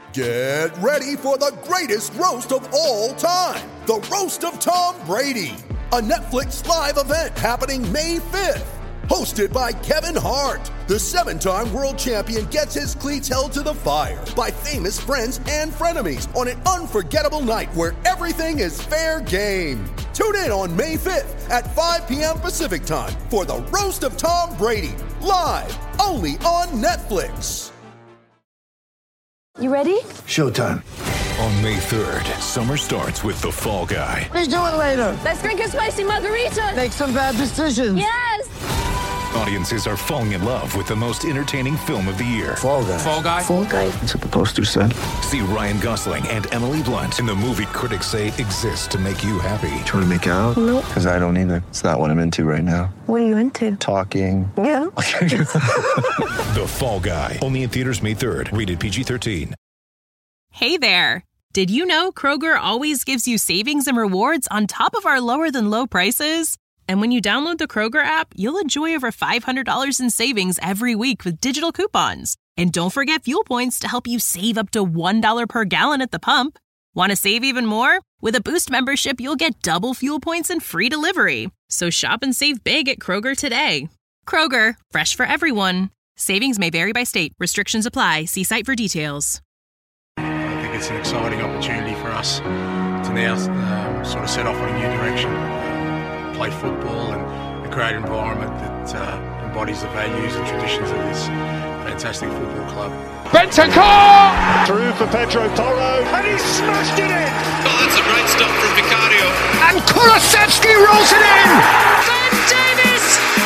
Get ready for the greatest roast of all time, the Roast of Tom Brady, a Netflix live event happening May 5th. Hosted by Kevin Hart, the 7-time world champion gets his cleats held to the fire by famous friends and frenemies on an unforgettable night where everything is fair game. Tune in on May 5th at 5 p.m. Pacific time for the Roast of Tom Brady, live only on Netflix. You ready? Showtime. On May 3rd, summer starts with The Fall Guy. Let's do it later. Let's drink a spicy margarita. Make some bad decisions. Yes! Audiences are falling in love with the most entertaining film of the year. Fall Guy. Fall Guy. Fall Guy. That's what the poster said. See Ryan Gosling and Emily Blunt in the movie critics say exists to make you happy. Trying to make it out? Nope. Because I don't either. It's not what I'm into right now. What are you into? Talking. Yeah. The Fall Guy. Only in theaters May 3rd. Rated PG-13. Hey there. Did you know Kroger always gives you savings and rewards on top of our lower than low prices? And when you download the Kroger app, you'll enjoy over $500 in savings every week with digital coupons. And don't forget fuel points to help you save up to $1 per gallon at the pump. Want to save even more? With a Boost membership, you'll get double fuel points and free delivery. So shop and save big at Kroger today. Kroger, fresh for everyone. Savings may vary by state. Restrictions apply. See site for details. I think it's an exciting opportunity for us to now sort of set off on a new direction, play football and create an environment that embodies the values and traditions of this fantastic football club. Bentancur! Through for Pedro Porro, and he smashed it in! Oh, that's a great stop from Vicario. And Kulusevski rolls it in! Ben Davis!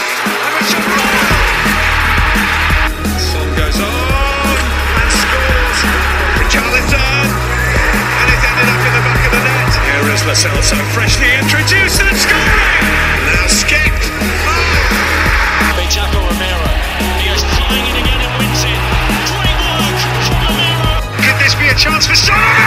Son goes on and scores. Richarlison! And it ended up in the back of the net. Here is Lo Celso freshly introduced and scoring! Now skipped. Chaco Romero. He goes flying in again and wins it. Great work from Romero. Could this be a chance for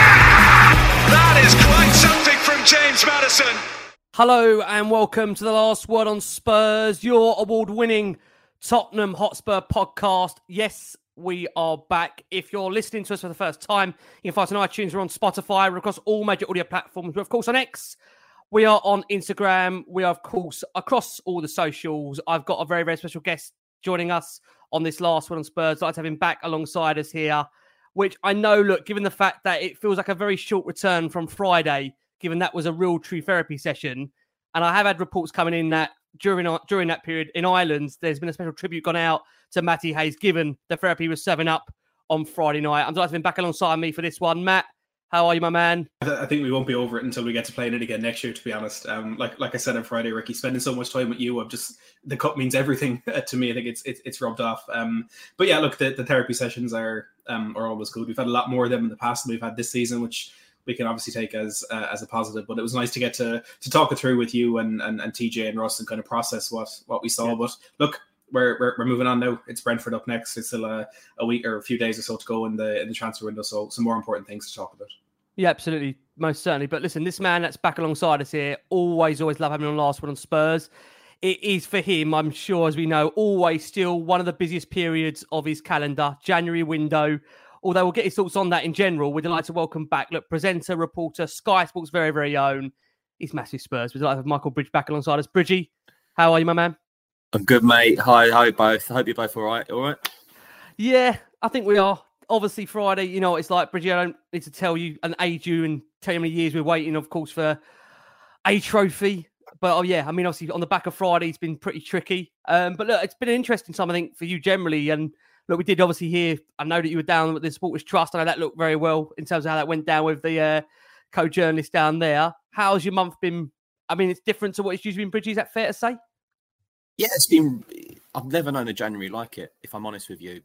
Son? That is quite something from James Maddison. Hello and welcome to the Last Word on Spurs, your award-winning Tottenham Hotspur podcast. Yes, we are back. If you're listening to us for the first time, you can find us on iTunes, we're on Spotify, we're across all major audio platforms. We're, of course, on X. We are on Instagram. We are, of course, across all the socials. I've got a very, very special guest joining us on this Last Word on Spurs. I'd like to have him back alongside us here, which I know, look, given the fact that it feels like a very short return from Friday, given that was a real true therapy session. And I have had reports coming in that during that period in Ireland, there's been a special tribute gone out to Matty Hayes, given the therapy was 7 up on Friday night. I'm delighted to have him back alongside me for this one. Matt, how are you, my man? I think we won't be over it until we get to playing it again next year, to be honest. Like I said on Friday, Ricky, spending so much time with you, the cup means everything to me. I think it's rubbed off. But yeah, look, the therapy sessions are always good. We've had a lot more of them in the past than we've had this season, which we can obviously take as a positive. But it was nice to get to talk it through with you and TJ and Russ and kind of process what we saw. Yeah. But look, we're moving on now. It's Brentford up next. It's still a week or a few days or so to go in the transfer window. So some more important things to talk about. Yeah, absolutely. Most certainly. But listen, this man that's back alongside us here, always love having him on Last Word on Spurs. It is for him, I'm sure, as we know, always still one of the busiest periods of his calendar, January window. Although we'll get his thoughts on that in general, we're delighted to welcome back, look, presenter, reporter, Sky Sports' very, very own. He's massive Spurs. We're delighted to have Michael Bridge back alongside us. Bridgie, how are you, my man? I'm good, mate. Hi, both. I hope you're both all right. All right? Yeah, I think we are. Obviously, Friday, you know what it's like, Bridgie. I don't need to tell you and age you and tell you how many years we're waiting, of course, for a trophy. But, yeah, I mean, obviously, on the back of Friday, it's been pretty tricky. But, look, it's been an interesting time, I think, for you generally. And, look, we did obviously hear, I know that you were down with the Supporters Trust. I know that looked very well in terms of how that went down with the co-journalist down there. How's your month been? I mean, it's different to what it's usually been, Bridgie. Is that fair to say? Yeah, it's been... I've never known a January like it, if I'm honest with you.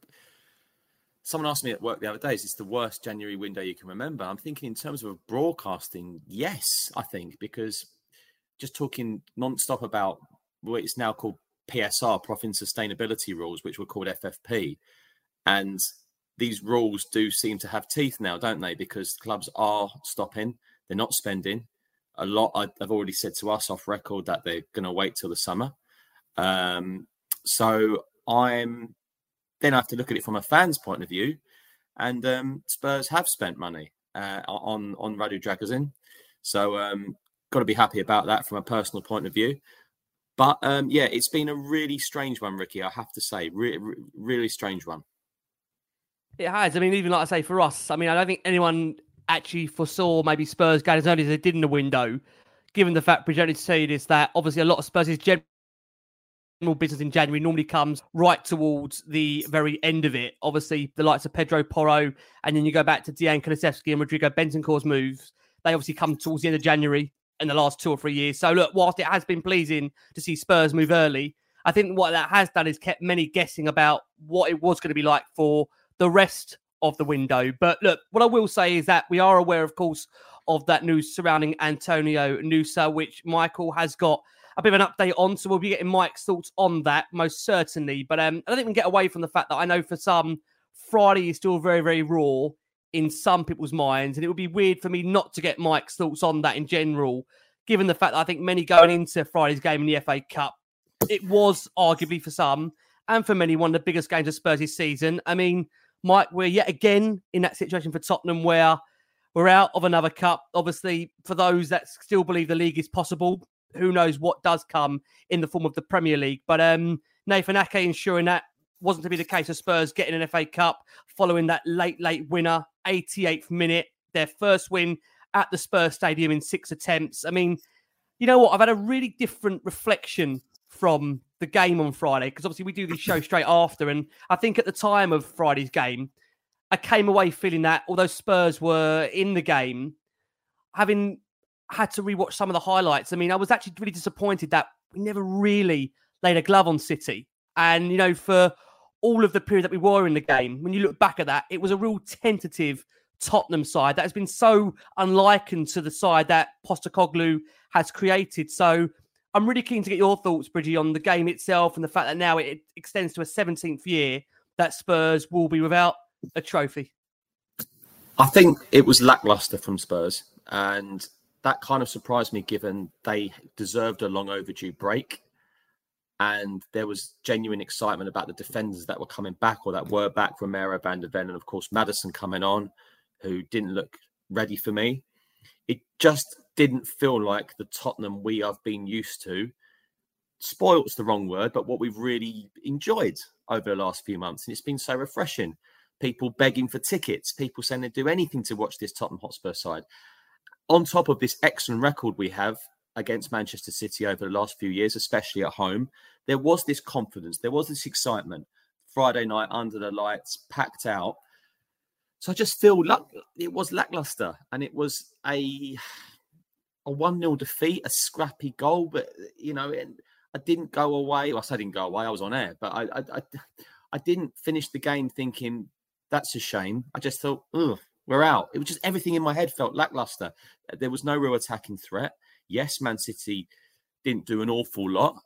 Someone asked me at work the other day, is this the worst January window you can remember? I'm thinking in terms of broadcasting, yes, I think, because just talking non-stop about what it's now called PSR, Profit Sustainability Rules, which were called FFP. And these rules do seem to have teeth now, don't they? Because clubs are stopping, they're not spending. A lot, I've already said to us off record that they're going to wait till the summer. So then I have to look at it from a fan's point of view. and Spurs have spent money on Radu Dragusin. So got to be happy about that from a personal point of view. But it's been a really strange one, Ricky, I have to say. Really strange one. It has. I mean, even like I say, for us, I mean, I don't think anyone actually foresaw maybe Spurs going as early as they did in the window, given the fact, Bridget said, is that obviously a lot of Spurs' general business in January normally comes right towards the very end of it. Obviously, the likes of Pedro Porro, and then you go back to Dejan Kulusevski and Rodrigo Bentancur's moves. They obviously come towards the end of January in the last 2 or 3 years. So look, whilst it has been pleasing to see Spurs move early, I think what that has done is kept many guessing about what it was going to be like for the rest of the window. But look, what I will say is that we are aware, of course, of that news surrounding Antonio Nusa, which Michael has got a bit of an update on. So we'll be getting Mike's thoughts on that, most certainly. But I don't think we can get away from the fact that I know for some, Friday is still very, very raw in some people's minds. And it would be weird for me not to get Mike's thoughts on that in general, given the fact that I think many going into Friday's game in the FA Cup, it was arguably for some and for many one of the biggest games of Spurs this season. I mean, Mike, we're yet again in that situation for Tottenham where we're out of another cup. Obviously, for those that still believe the league is possible, who knows what does come in the form of the Premier League. But Nathan Ake ensuring that wasn't to be the case of Spurs getting an FA Cup following that late winner, 88th minute, their first win at the Spurs Stadium in 6 attempts. I mean, you know what? I've had a really different reflection from the game on Friday, because obviously we do this show straight after. And I think at the time of Friday's game, I came away feeling that although Spurs were in the game, having had to rewatch some of the highlights, I mean, I was actually really disappointed that we never really laid a glove on City. And, you know, for all of the period that we were in the game, when you look back at that, it was a real tentative Tottenham side that has been so unlikened to the side that Postecoglou has created. So I'm really keen to get your thoughts, Bridgie, on the game itself and the fact that now it extends to a 17th year that Spurs will be without a trophy. I think it was lacklustre from Spurs, and that kind of surprised me given they deserved a long overdue break. And there was genuine excitement about the defenders that were coming back or that were back, Romero, Van de Ven, and of course Maddison coming on, who didn't look ready for me. It just didn't feel like the Tottenham we have been used to. Spoilt's the wrong word, but what we've really enjoyed over the last few months. And it's been so refreshing. People begging for tickets, people saying they'd do anything to watch this Tottenham Hotspur side. On top of this excellent record we have against Manchester City over the last few years, especially at home, there was this confidence, there was this excitement. Friday night under the lights, packed out. So I just feel like it was lacklustre, and it was a 1-0 defeat, a scrappy goal. But, you know, I didn't go away. Well, I didn't go away, I was on air, but I didn't finish the game thinking, that's a shame. I just thought, we're out. It was just everything in my head felt lacklustre. There was no real attacking threat. Yes, Man City didn't do an awful lot.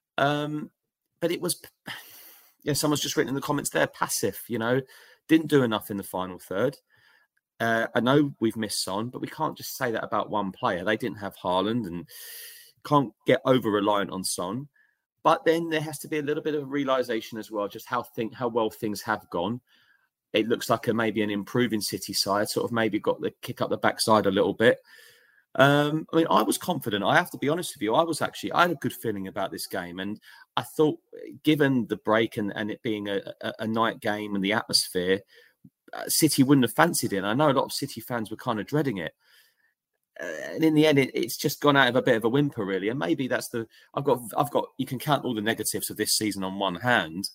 But it was, someone's just written in the comments there, passive, you know, didn't do enough in the final third. I know we've missed Son, but we can't just say that about one player. They didn't have Haaland and can't get over-reliant on Son. But then there has to be a little bit of realisation as well, just how well things have gone. It looks like maybe an improving City side, sort of maybe got the kick up the backside a little bit. I mean, I was confident. I have to be honest with you. I had a good feeling about this game. And I thought, given the break and it being a night game and the atmosphere, City wouldn't have fancied it. And I know a lot of City fans were kind of dreading it. And in the end, it's just gone out of a bit of a whimper, really. And maybe that's I've got, you can count all the negatives of this season on one hand.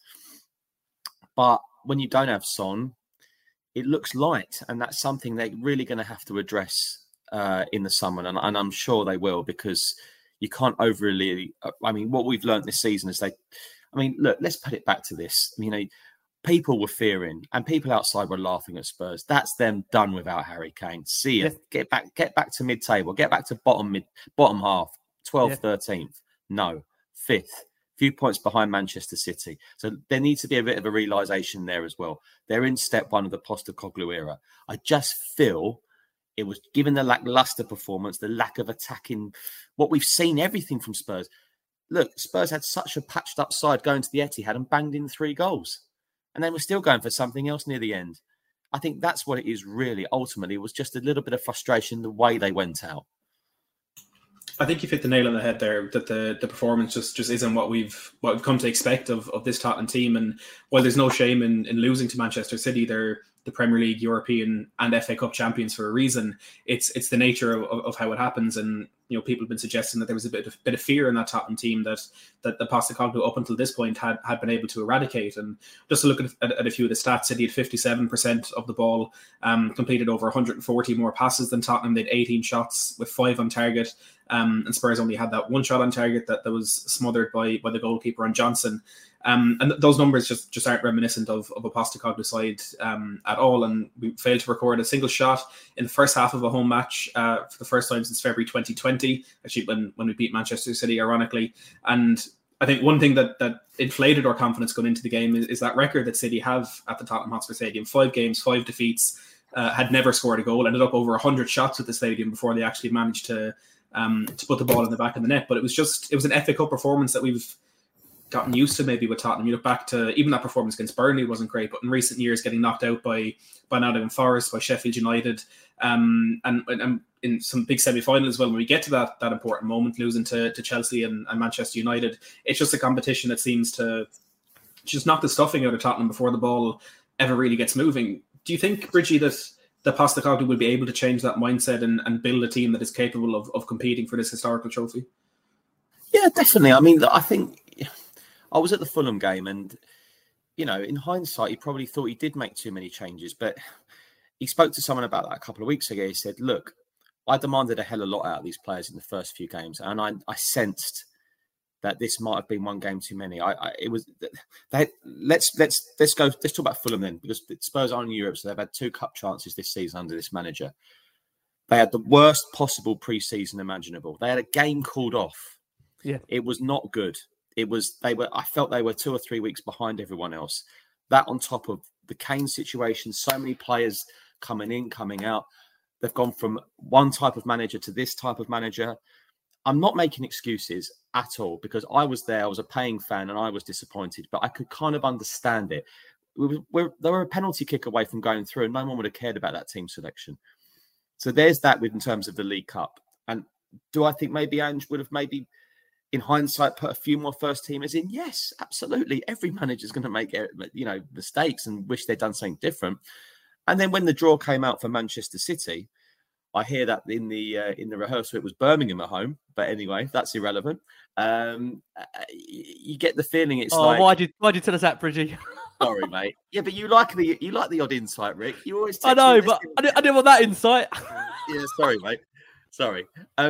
But when you don't have Son, it looks light. And that's something they're really going to have to address in the summer, and I'm sure they will, because you can't overly. I mean, what we've learned this season is look, let's put it back to this. You know, people were fearing, and people outside were laughing at Spurs. That's them done without Harry Kane. See ya. Yeah. Get back to mid-table. Get back to bottom half, 12th, 13th. No, 5th. Few points behind Manchester City. So there needs to be a bit of a realisation there as well. They're in step one of the Postecoglou era. I just feel it was, given the lacklustre performance, the lack of attacking, what we've seen, everything from Spurs. Look, Spurs had such a patched up side going to the Etihad and banged in 3 goals. And they were still going for something else near the end. I think that's what it is really. Ultimately, it was just a little bit of frustration the way they went out. I think you've hit the nail on the head there, that the performance just isn't what we've come to expect of this Tottenham team. And while there's no shame in losing to Manchester City, they're the Premier League, European and FA Cup champions for a reason. It's the nature of how it happens. And people have been suggesting that there was a bit of fear in that Tottenham team that the Postecoglou up until this point had been able to eradicate. And just to look at a few of the stats, City had 57% of the ball, completed over 140 more passes than Tottenham. They had 18 shots with 5 on target. And Spurs only had that 1 shot on target that was smothered by the goalkeeper on Johnson. And those numbers just aren't reminiscent of a Postecoglou side at all. And we failed to record a single shot in the first half of a home match for the first time since February 2020, actually when we beat Manchester City, ironically. And I think one thing that inflated our confidence going into the game is that record that City have at the Tottenham Hotspur Stadium. 5 games, 5 defeats, had never scored a goal, ended up over 100 shots at the stadium before they actually managed to put the ball in the back of the net. But it was an FA Cup performance that we've gotten used to maybe with Tottenham. You look back to even that performance against Burnley wasn't great, but in recent years getting knocked out by Nottingham Forest, by Sheffield United, and in some big semi-finals as well, when we get to that important moment, losing to Chelsea and Manchester United, it's just a competition that seems to just knock the stuffing out of Tottenham before the ball ever really gets moving. Do you think, Bridgie, that Postecoglou will be able to change that mindset and build a team that is capable of competing for this historical trophy? Yeah, definitely. I mean, I think I was at the Fulham game and, in hindsight, he probably thought he did make too many changes. But he spoke to someone about that a couple of weeks ago. He said, look, I demanded a hell of a lot out of these players in the first few games. And I sensed that this might have been one game too many. Let's talk about Fulham then, because Spurs are in Europe, so they've had 2 cup chances this season under this manager. They had the worst possible pre-season imaginable. They had a game called off. Yeah, it was not good. I felt they were 2 or 3 weeks behind everyone else. That on top of the Kane situation, so many players coming in, coming out. They've gone from one type of manager to this type of manager. I'm not making excuses at all because I was there. I was a paying fan and I was disappointed, but I could kind of understand it. They were a penalty kick away from going through and no one would have cared about that team selection. So there's that in terms of the League Cup. And do I think maybe Ange would have maybe, in hindsight, put a few more first teamers in? Yes, absolutely. Every manager's going to make mistakes and wish they'd done something different. And then when the draw came out for Manchester City, I hear that in the rehearsal it was Birmingham at home, but anyway, that's irrelevant. You get the feeling it's like. Why did you tell us that, Bridgie? Sorry, mate. Yeah, but you like the odd insight, Rick. You always. I know, but I didn't want that insight. Yeah, sorry, mate. Sorry.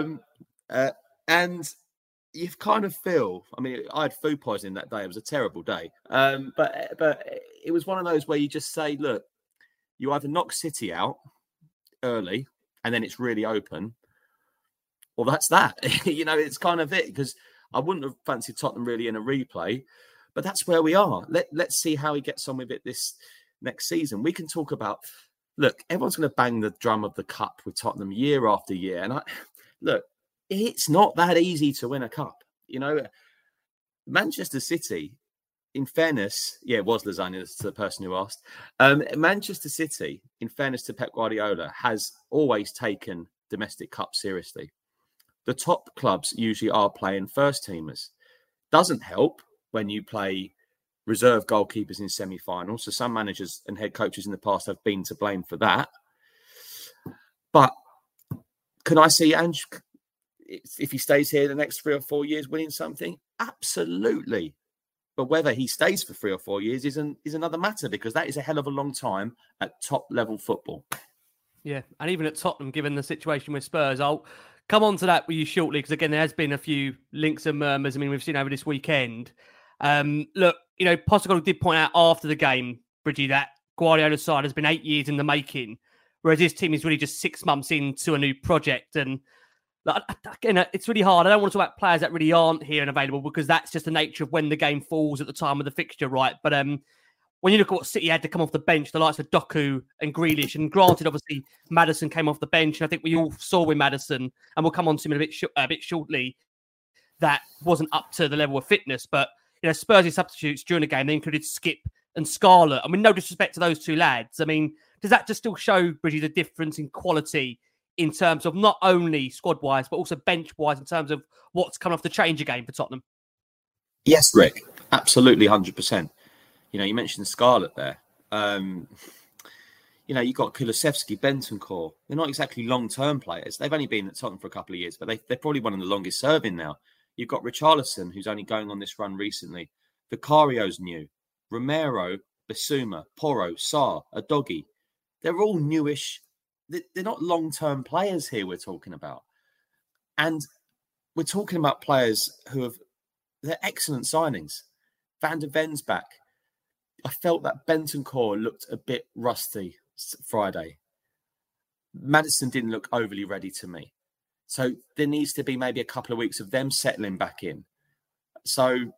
And you kind of feel. I mean, I had food poisoning that day. It was a terrible day. But it was one of those where you just say, look, you either knock City out early, and then it's really open, or that's that. It's kind of it, because I wouldn't have fancied Tottenham really in a replay, but that's where we are. Let's see how he gets on with it this next season. We can talk about, look, everyone's going to bang the drum of the cup with Tottenham year after year. And look, it's not that easy to win a cup. Manchester City, in fairness, it was lasagna, that's the person who asked. Manchester City, in fairness to Pep Guardiola, has always taken domestic cups seriously. The top clubs usually are playing first teamers. Doesn't help when you play reserve goalkeepers in semi-finals. So some managers and head coaches in the past have been to blame for that. But can I see Ange, if he stays here the next 3 or 4 years, winning something? Absolutely. But whether he stays for 3 or 4 years is another matter, because that is a hell of a long time at top level football. Yeah, and even at Tottenham, given the situation with Spurs, I'll come on to that with you shortly, because again, there has been a few links and murmurs. I mean, we've seen over this weekend. Look, Postecoglou did point out after the game, Bridgie, that Guardiola's side has been 8 years in the making, whereas his team is really just 6 months into a new project. And again, it's really hard. I don't want to talk about players that really aren't here and available, because that's just the nature of when the game falls at the time of the fixture, right? But when you look at what City had to come off the bench, the likes of Doku and Grealish, and granted, obviously, Maddison came off the bench, and I think we all saw with Maddison, and we'll come on to him a bit shortly, that wasn't up to the level of fitness. But Spurs' substitutes during the game, they included Skip and Scarlett. I mean, no disrespect to those two lads. I mean, does that just still show, Bridgie, the difference in quality in terms of not only squad-wise, but also bench-wise in terms of what's coming off the Changer game for Tottenham? Yes, Rick, absolutely 100%. You mentioned Scarlett there. You've got Kulusevski, Bentancur. They're not exactly long-term players. They've only been at Tottenham for a couple of years, but they're probably one of the longest serving now. You've got Richarlison, who's only going on this run recently. Vicario's new. Romero, Bissouma, Porro, Sarr, Udogie. They're all newish. They're not long-term players here we're talking about. And we're talking about players they're excellent signings. Van der Ven's back. I felt that Bentancur looked a bit rusty Friday. Maddison didn't look overly ready to me. So there needs to be maybe a couple of weeks of them settling back in. So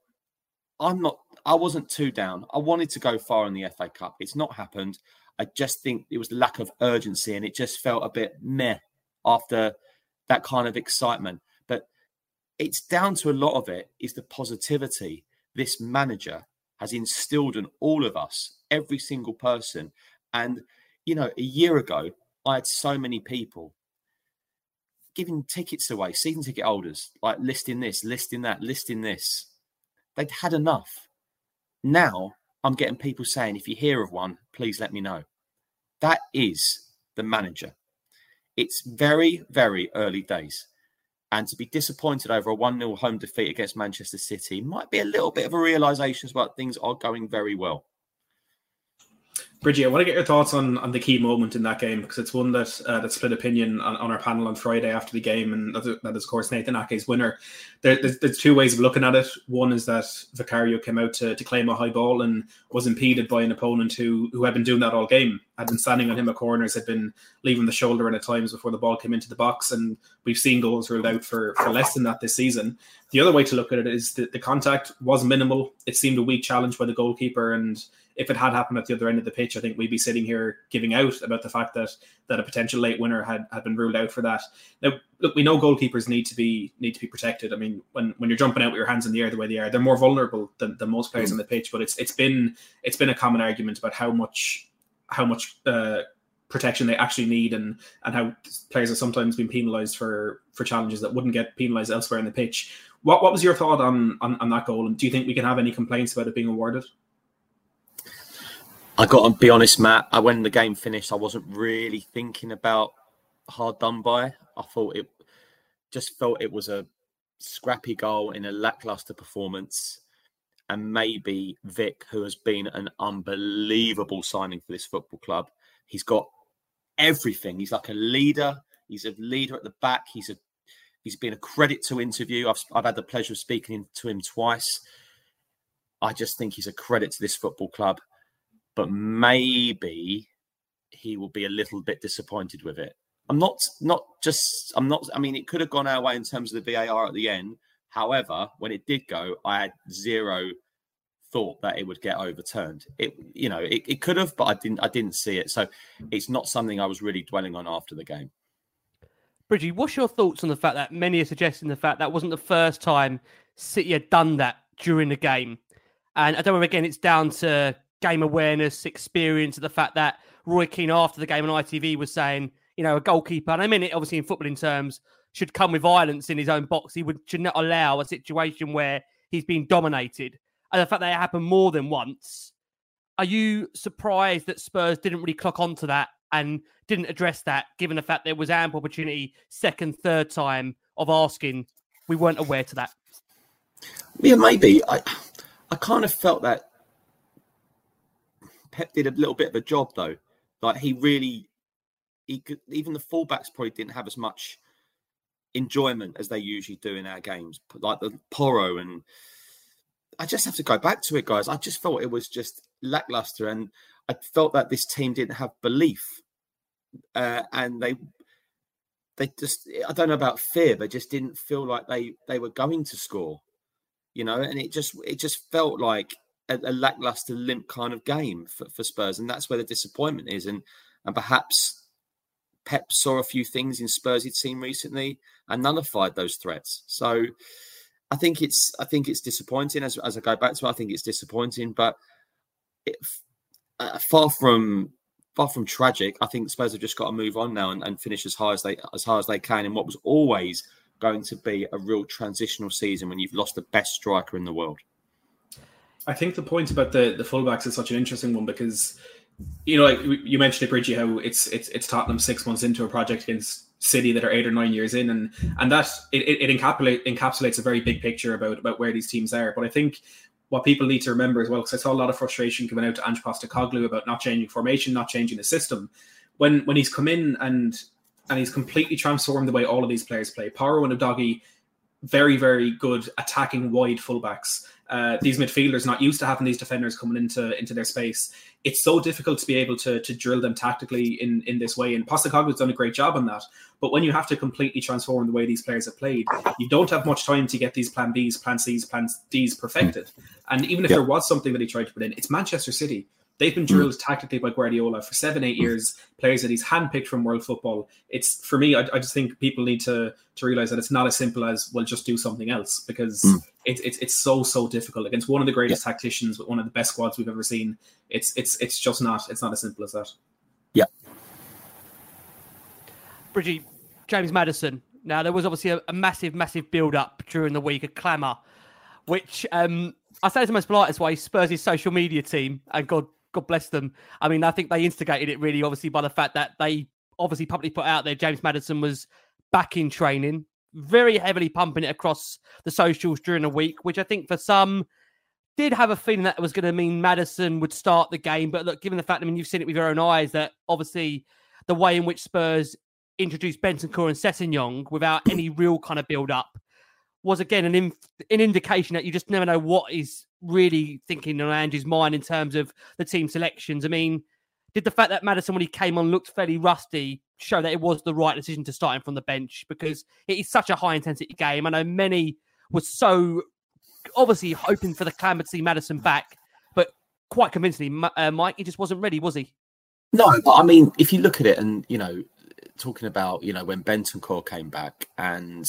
I wasn't too down. I wanted to go far in the FA Cup. It's not happened. I just think it was the lack of urgency and it just felt a bit meh after that kind of excitement. But it's down to a lot of it is the positivity this manager has instilled in all of us, every single person. And, a year ago, I had so many people giving tickets away, season ticket holders, like listing this, listing that, listing this. They'd had enough. Now I'm getting people saying, if you hear of one, please let me know. That is the manager. It's very, very early days. And to be disappointed over a 1-0 home defeat against Manchester City might be a little bit of a realisation about things are going very well. Bridgie, I want to get your thoughts on the key moment in that game, because it's one that split opinion on our panel on Friday after the game, and that is, of course, Nathan Ake's winner. There's two ways of looking at it. One is that Vicario came out to claim a high ball and was impeded by an opponent who had been doing that all game, had been standing on him at corners, had been leaving the shoulder in at times before the ball came into the box, and we've seen goals ruled out for less than that this season. The other way to look at it is that the contact was minimal. It seemed a weak challenge by the goalkeeper, and if it had happened at the other end of the pitch, I think we'd be sitting here giving out about the fact that a potential late winner had been ruled out for that. Now, look, we know goalkeepers need to be protected. I mean, when you're jumping out with your hands in the air the way they are, they're more vulnerable than most players on the pitch. But it's been a common argument about how much protection they actually need, and how players have sometimes been penalised for challenges that wouldn't get penalised elsewhere in the pitch. What was your thought on that goal? And do you think we can have any complaints about it being awarded? I got to be honest, Matt. When the game finished, I wasn't really thinking about hard done by. I thought it was a scrappy goal in a lackluster performance. And maybe Vic, who has been an unbelievable signing for this football club, he's got everything. He's like a leader. He's a leader at the back. He's been a credit to interview. I've had the pleasure of speaking to him twice. I just think he's a credit to this football club. But maybe he will be a little bit disappointed with it. I mean, it could have gone our way in terms of the VAR at the end. However, when it did go, I had zero thought that it would get overturned. It could have, but I didn't see it. So it's not something I was really dwelling on after the game. Bridgie, what's your thoughts on the fact that many are suggesting the fact that wasn't the first time City had done that during the game? And I don't know, again, it's down to game awareness, experience, the fact that Roy Keane after the game on ITV was saying, a goalkeeper, and I mean it obviously in footballing terms, should come with violence in his own box. He should not allow a situation where he's being dominated. And the fact that it happened more than once, are you surprised that Spurs didn't really clock onto that and didn't address that, given the fact there was ample opportunity, second, third time of asking? We weren't aware to that. Yeah, maybe. I kind of felt that Pep did a little bit of a job, though. Like he could, even the fullbacks probably didn't have as much enjoyment as they usually do in our games, like the Porro. And I just have to go back to it, guys. I just felt it was just lackluster, and I felt that this team didn't have belief, and they just, I don't know about fear, but just didn't feel like they were going to score, and it just felt like a lackluster, limp kind of game for Spurs, and that's where the disappointment is. And perhaps Pep saw a few things in Spurs he'd seen recently and nullified those threats. So I think it's disappointing. As I go back to it, I think it's disappointing, but far from far from tragic. I think Spurs have just got to move on now and finish as high as they can in what was always going to be a real transitional season when you've lost the best striker in the world. I think the point about the fullbacks is such an interesting one because, you know, like you mentioned it, Bridgie, how it's Tottenham 6 months into a project against City that are 8 or 9 years in, and that it encapsulates a very big picture about where these teams are. But I think what people need to remember as well, because I saw a lot of frustration coming out to Ange Postecoglou about not changing formation, not changing the system. When he's come in and he's completely transformed the way all of these players play. Porro and Udogie, very, very good attacking wide fullbacks. These midfielders not used to having these defenders coming into their space. It's so difficult to be able to drill them tactically in this way. And Postecoglou's done a great job on that. But when you have to completely transform the way these players have played, you don't have much time to get these plan Bs, plan Cs, plan Ds perfected. And even if there was something that he tried to put in, it's Manchester City. They've been drilled tactically by Guardiola for 7-8 years, players that he's handpicked from world football. It's, for me, I just think people need to realise that it's not as simple as, well, just do something else, because it's so difficult against one of the greatest tacticians with one of the best squads we've ever seen. It's just not as simple as that. Yeah. Bridgie, James Maddison. Now, there was obviously a massive build-up during the week, a clamour, which I say it's the most politest way, Spurs' social media team, and God bless them. I mean, I think they instigated it really, obviously, by the fact that they obviously publicly put out there James Maddison was back in training, very heavily pumping it across the socials during the week, which I think for some did have a feeling that it was going to mean Maddison would start the game. But look, given the fact, I mean, you've seen it with your own eyes, that obviously the way in which Spurs introduced Bentancur and Sessegnon without any real kind of build-up was, again, an indication that you just never know what is really thinking on Ange's mind in terms of the team selections. I mean, did the fact that Maddison, when he came on, looked fairly rusty, show that it was the right decision to start him from the bench? Because it is such a high-intensity game. I know many were so obviously hoping for the clamour to see Maddison back, but quite convincingly, Mike, he just wasn't ready, was he? No, but I mean, if you look at it and, you know, talking about, you know, when Bentancur came back and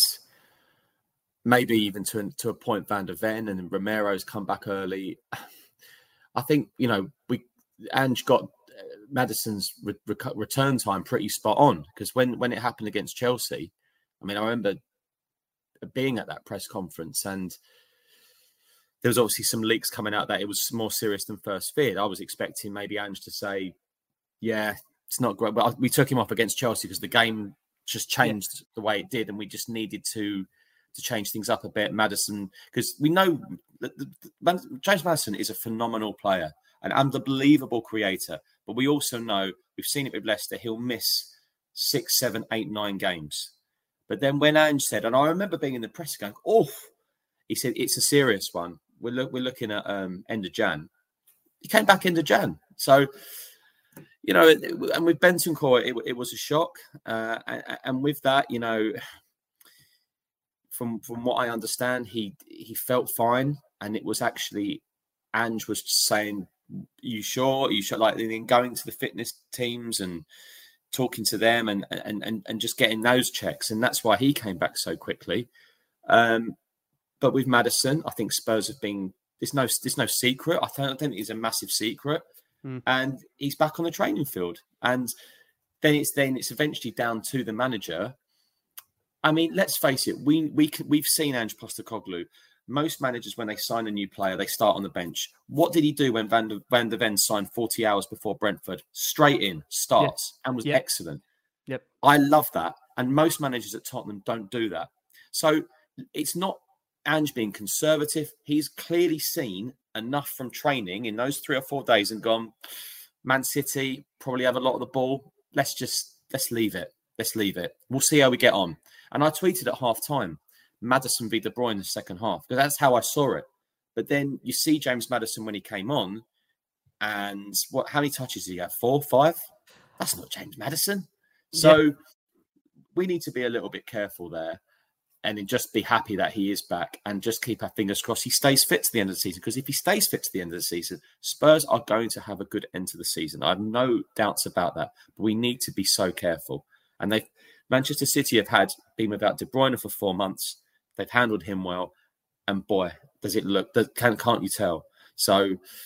maybe even to a point Van der Ven and Romero's come back early, I think, you know, Ange got Maddison's return time pretty spot on, because when it happened against Chelsea, I mean, I remember being at that press conference and there was obviously some leaks coming out that it was more serious than first feared. I was expecting maybe Ange to say, yeah, it's not great, but we took him off against Chelsea because the game just changed the way it did and we just needed to change things up a bit. Maddison, because we know that James Maddison is a phenomenal player, an unbelievable creator, but we also know, we've seen it with Leicester, he'll miss 6, 7, 8, 9 games. But then when Ange said, and I remember being in the press going, oh, he said, it's a serious one. We're looking at end of Jan. He came back end of Jan. So, you know, and with Bentancur, it was a shock. And with that, you know, from what I understand, he felt fine. And it was actually, Ange was saying, you sure? Are you sure? Like, then going to the fitness teams and talking to them and just getting those checks. And that's why he came back so quickly. But with Maddison, I think Spurs have been, there's no secret. I don't think it's a massive secret. And he's back on the training field. And then it's eventually down to the manager. I mean, let's face it, we've seen Ange Postecoglou. Most managers, when they sign a new player, they start on the bench. What did he do when Van der Ven signed 40 hours before Brentford? Straight in, starts, and was excellent. Yep. I love that. And most managers at Tottenham don't do that. So it's not Ange being conservative. He's clearly seen enough from training in those 3 or 4 days and gone, Man City probably have a lot of the ball. Let's leave it. Let's leave it. We'll see how we get on. And I tweeted at half-time, Maddison v De Bruyne in the second half, because that's how I saw it. But then you see James Maddison when he came on, and how many touches did he have? 4, 5? That's not James Maddison. So we need to be a little bit careful there and then just be happy that he is back and just keep our fingers crossed he stays fit to the end of the season. Because if he stays fit to the end of the season, Spurs are going to have a good end to the season. I have no doubts about that. But we need to be so careful. And Manchester City have been without De Bruyne for 4 months. They've handled him well. And boy, does it look, can't you tell? So,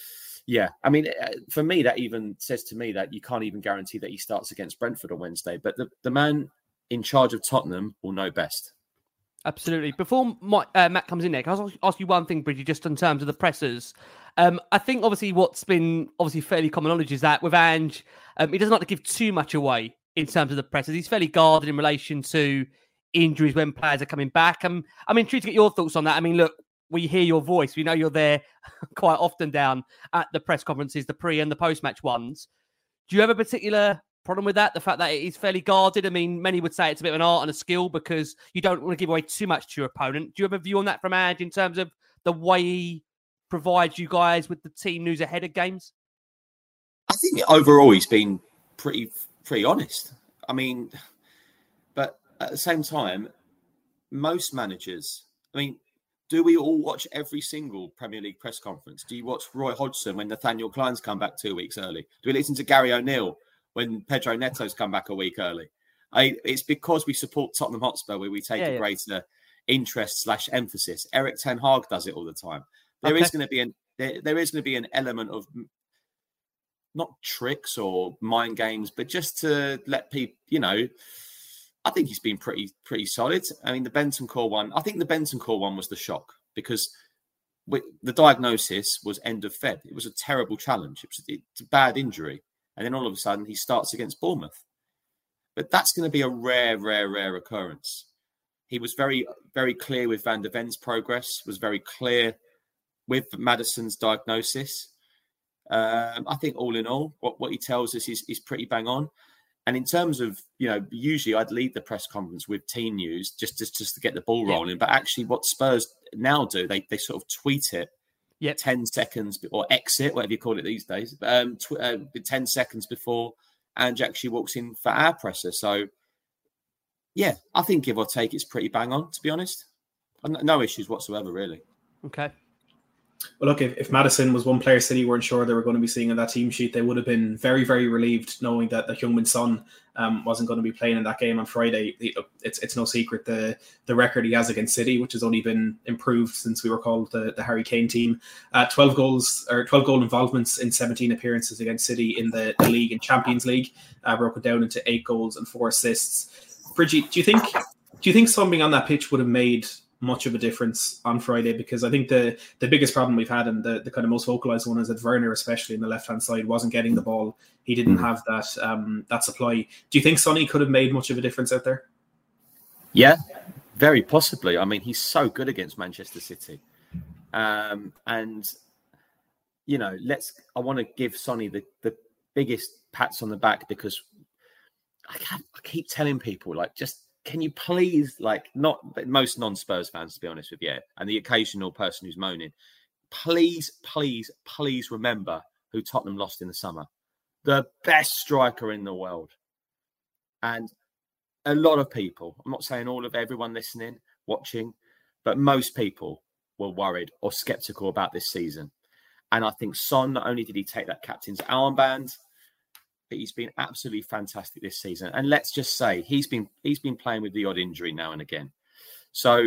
Yeah, I mean, for me, that even says to me that you can't even guarantee that he starts against Brentford on Wednesday. But the man in charge of Tottenham will know best. Absolutely. Before Matt comes in there, can I ask you one thing, Bridgie, just in terms of the pressers? I think obviously what's been obviously fairly common knowledge is that with Ange, he doesn't like to give too much away in terms of the pressers. He's fairly guarded in relation to injuries when players are coming back. I'm intrigued to get your thoughts on that. I mean, look, we hear your voice. We know you're there quite often down at the press conferences, the pre and the post-match ones. Do you have a particular problem with that? The fact that it is fairly guarded? I mean, many would say it's a bit of an art and a skill because you don't want to give away too much to your opponent. Do you have a view on that from Ange in terms of the way he provides you guys with the team news ahead of games? I think overall he's been pretty honest. I mean, but at the same time, most managers, I mean, do we all watch every single Premier League press conference? Do you watch Roy Hodgson when Nathaniel Klein's come back 2 weeks early? Do we listen to Gary O'Neill when Pedro Neto's come back a week early? It's because we support Tottenham Hotspur where we take a greater interest / emphasis. Eric Ten Hag does it all the time. There is going to be an element of not tricks or mind games, but just to let people, I think he's been pretty solid. I mean, the Bentancur one, I think the Bentancur one was the shock because the diagnosis was end of Feb. It was a terrible challenge. It's a bad injury. And then all of a sudden he starts against Bournemouth. But that's going to be a rare occurrence. He was very, very clear with Van der Ven's progress, was very clear with Maddison's diagnosis. I think all in all, what he tells us is pretty bang on. And in terms of, usually I'd lead the press conference with team news just to get the ball rolling. But actually what Spurs now do, they sort of tweet it 10 seconds or exit, whatever you call it these days, 10 seconds before Ange actually walks in for our presser. So, yeah, I think give or take, it's pretty bang on, to be honest. No issues whatsoever, really. Okay. Well, look, if Maddison was one player City weren't sure they were going to be seeing on that team sheet, they would have been very, very relieved knowing that Heung-min Son wasn't going to be playing in that game on Friday. It's no secret the record he has against City, which has only been improved since we were called the Harry Kane team. 12 goal involvements in 17 appearances against City in the league and Champions League, broken down into 8 goals and 4 assists. Bridgie, do you think Son being on that pitch would have made much of a difference on Friday? Because I think the biggest problem we've had and the kind of most vocalized one is that Werner, especially in the left-hand side, wasn't getting the ball. He didn't have that supply. Do you think Sonny could have made much of a difference out there? Yeah, very possibly. I mean, he's so good against Manchester City. I want to give Sonny the biggest pats on the back because I keep telling people, can you please, not most non-Spurs fans, to be honest with you, and the occasional person who's moaning, please remember who Tottenham lost in the summer. The best striker in the world. And a lot of people, I'm not saying everyone listening, watching, but most people were worried or sceptical about this season. And I think Son, not only did he take that captain's armband, but he's been absolutely fantastic this season. And let's just say he's been playing with the odd injury now and again. So,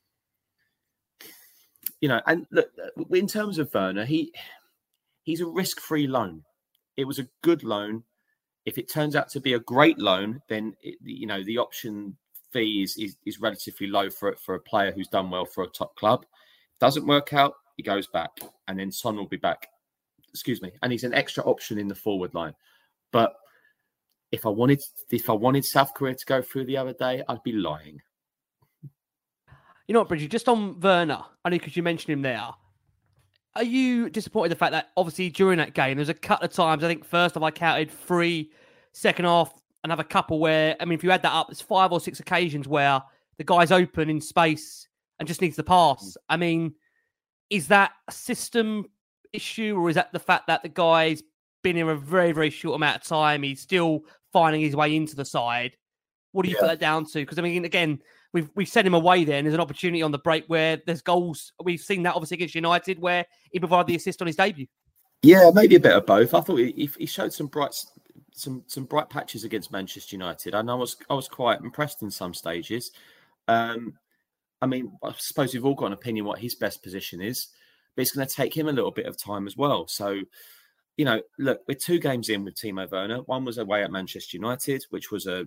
and look, in terms of Werner, he's a risk-free loan. It was a good loan. If it turns out to be a great loan, then the option fee is relatively low for a player who's done well for a top club. Doesn't work out, he goes back, and then Son will be back. And he's an extra option in the forward line. But if I wanted South Korea to go through the other day, I'd be lying. You know what, Bridgie, just on Werner, I know because you mentioned him there. Are you disappointed in the fact that obviously during that game, there's a couple of times, I think first half I counted 3, second half, another couple where, if you add that up, there's 5 or 6 occasions where the guy's open in space and just needs the pass. Is that a system issue or is that the fact that the guy's been here a very, very short amount of time? He's still finding his way into the side. What do you put that down to? Because, again, we've sent him away there and there's an opportunity on the break where there's goals. We've seen that obviously against United where he provided the assist on his debut. Yeah, maybe a bit of both. I thought he showed some bright patches against Manchester United, and I was quite impressed in some stages. I suppose we've all got an opinion what his best position is, but it's going to take him a little bit of time as well. So, you know, look, we're 2 games in with Timo Werner. One was away at Manchester United, which was a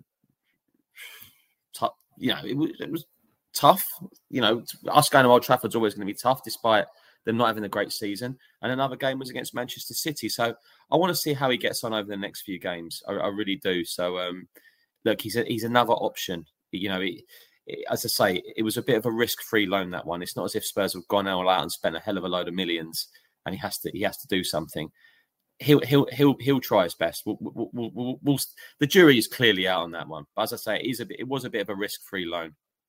tough, you know, it was tough. You know, us going to Old Trafford's always going to be tough, despite them not having a great season. And another game was against Manchester City. So I want to see how he gets on over the next few games. I really do. So, look, he's another option. You know, as I say, it was a bit of a risk-free loan, that one. It's not as if Spurs have gone all out and spent a hell of a load of millions, and he has to do something. He'll try his best. The jury is clearly out on that one. But as I say, it was a bit of a risk-free loan.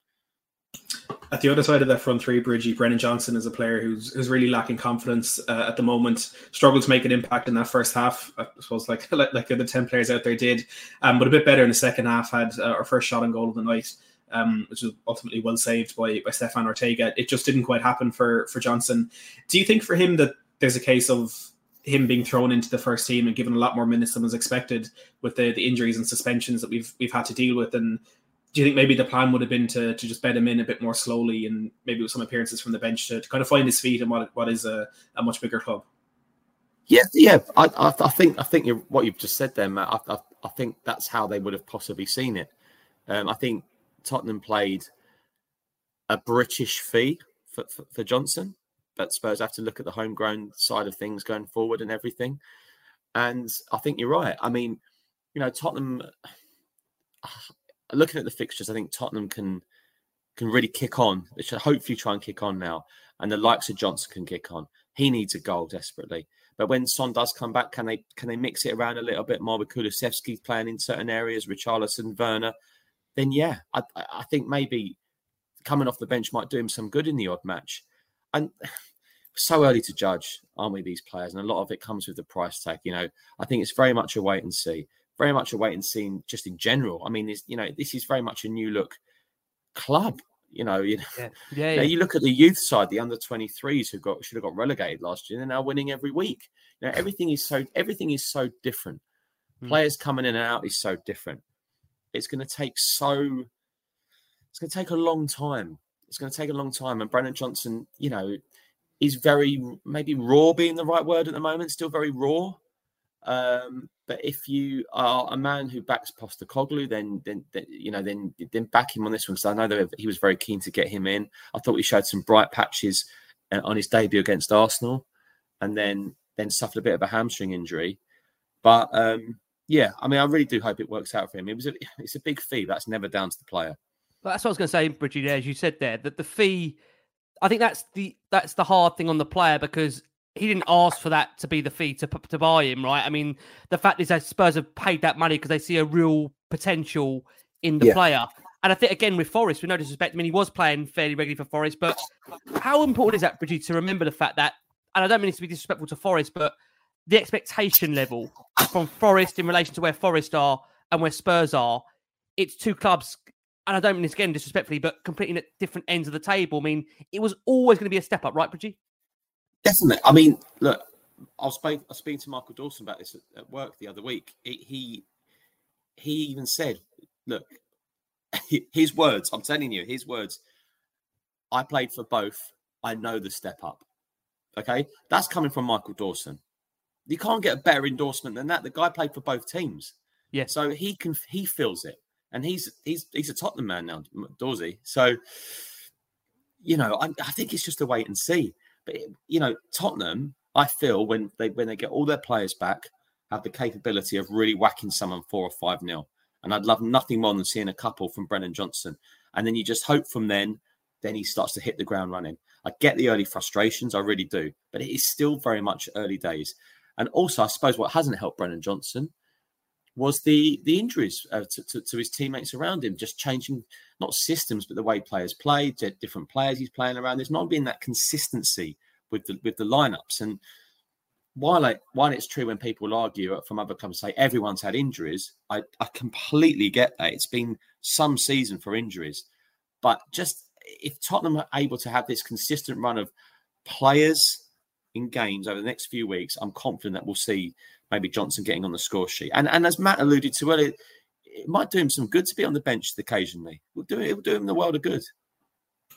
At the other side of that front three, Bridgie, Brennan Johnson is a player who's really lacking confidence at the moment. Struggled to make an impact in that first half. I suppose like the other 10 players out there did, but a bit better in the second half. Had our first shot on goal of the night, which was ultimately well saved by Stefan Ortega. It just didn't quite happen for Johnson. Do you think for him that there's a case of him being thrown into the first team and given a lot more minutes than was expected with the injuries and suspensions that we've had to deal with? And do you think maybe the plan would have been to just bed him in a bit more slowly and maybe with some appearances from the bench to kind of find his feet in what is a much bigger club? Yeah. I think what you've just said there, Matt. I think that's how they would have possibly seen it. I think Tottenham played a British fee for Johnson, but Spurs have to look at the homegrown side of things going forward and everything. And I think you're right. I mean, you know, Tottenham. Looking at the fixtures, I think Tottenham can really kick on. They should hopefully try and kick on now. And the likes of Johnson can kick on. He needs a goal desperately. But when Son does come back, can they mix it around a little bit more with Kulusevski playing in certain areas, Richarlison, Werner? Then yeah, I think maybe coming off the bench might do him some good in the odd match. And so early to judge, aren't we, these players? And a lot of it comes with the price tag. You know, I think it's very much a wait and see. Very much a wait and see just in general. I mean, this is very much a new look club. You know, you look at the youth side, the under 23s who should have got relegated last year. They're now winning every week. You know, everything is so different. Players coming in and out is so different. It's going to take a long time. It's going to take a long time. And Brennan Johnson, you know, is very, maybe raw being the right word at the moment. Still very raw. But if you are a man who backs Postecoglou, then back him on this one, because I know that he was very keen to get him in. I thought he showed some bright patches on his debut against Arsenal, and then suffered a bit of a hamstring injury. But yeah, I mean, I really do hope it works out for him. It's a big fee. That's never down to the player. Well, that's what I was going to say, Bridgie. As you said there, that the fee, I think that's the hard thing on the player, because he didn't ask for that to be the fee to buy him, right? I mean, the fact is that Spurs have paid that money because they see a real potential in the player. And I think, again, with Forest, with no disrespect, I mean, he was playing fairly regularly for Forest, but how important is that, Bridgie, to remember the fact that, and I don't mean this to be disrespectful to Forest, but the expectation level from Forest in relation to where Forest are and where Spurs are, it's two clubs, and I don't mean this again disrespectfully, but completely at different ends of the table. I mean, it was always going to be a step up, right, Bridgie? Definitely. I mean, look, I was speaking to Michael Dawson about this at work the other week. He even said, look, his words, I'm telling you, his words, I played for both. I know the step up. Okay? That's coming from Michael Dawson. You can't get a better endorsement than that. The guy played for both teams. Yeah. So he feels it. And he's a Tottenham man now, Dawsey. So, you know, I think it's just a wait and see. But, you know, Tottenham, I feel, when they get all their players back, have the capability of really whacking someone 4 or 5-0. And I'd love nothing more than seeing a couple from Brennan Johnson. And then you just hope from then he starts to hit the ground running. I get the early frustrations, I really do. But it is still very much early days. And also, I suppose what hasn't helped Brennan Johnson was the injuries to his teammates around him, just changing, not systems, but the way players play, different players he's playing around. There's not been that consistency with the lineups. And while it's true when people argue from other clubs, say everyone's had injuries, I completely get that. It's been some season for injuries. But just if Tottenham are able to have this consistent run of players in games over the next few weeks, I'm confident that we'll see maybe Johnson getting on the score sheet. And as Matt alluded to earlier, it might do him some good to be on the bench occasionally. It'll do him the world of good.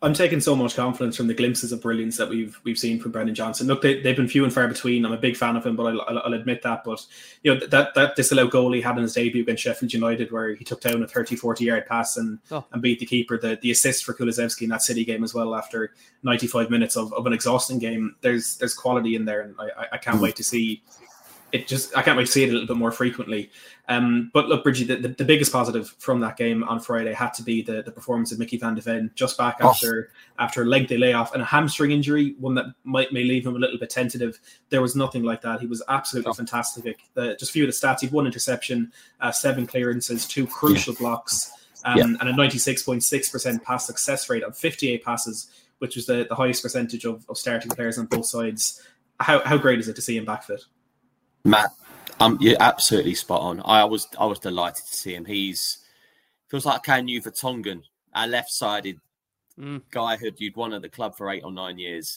I'm taking so much confidence from the glimpses of brilliance that we've seen from Brendan Johnson. Look, they've been few and far between. I'm a big fan of him, but I'll admit that. But that disallowed goal he had in his debut against Sheffield United, where he took down a 30-40 yard pass and beat the keeper. The assist for Kulusevski in that City game as well, after 95 minutes of an exhausting game. There's quality in there, and I can't wait to see it. I can't wait to see it a little bit more frequently. But look, Bridgie, the biggest positive from that game on Friday had to be the performance of Mickey van de Ven, just back after a lengthy layoff and a hamstring injury, one that may leave him a little bit tentative. There was nothing like that. He was absolutely fantastic. Just a few of the stats: he'd 1 interception, 7 clearances, 2 crucial blocks, and a 96.6% pass success rate on 58 passes, which was the highest percentage of starting players on both sides. How great is it to see him back fit? Matt, you're absolutely spot on. I was delighted to see him. Feels like Kanu Vertonghen, our left-sided guy you'd won at the club for 8 or 9 years.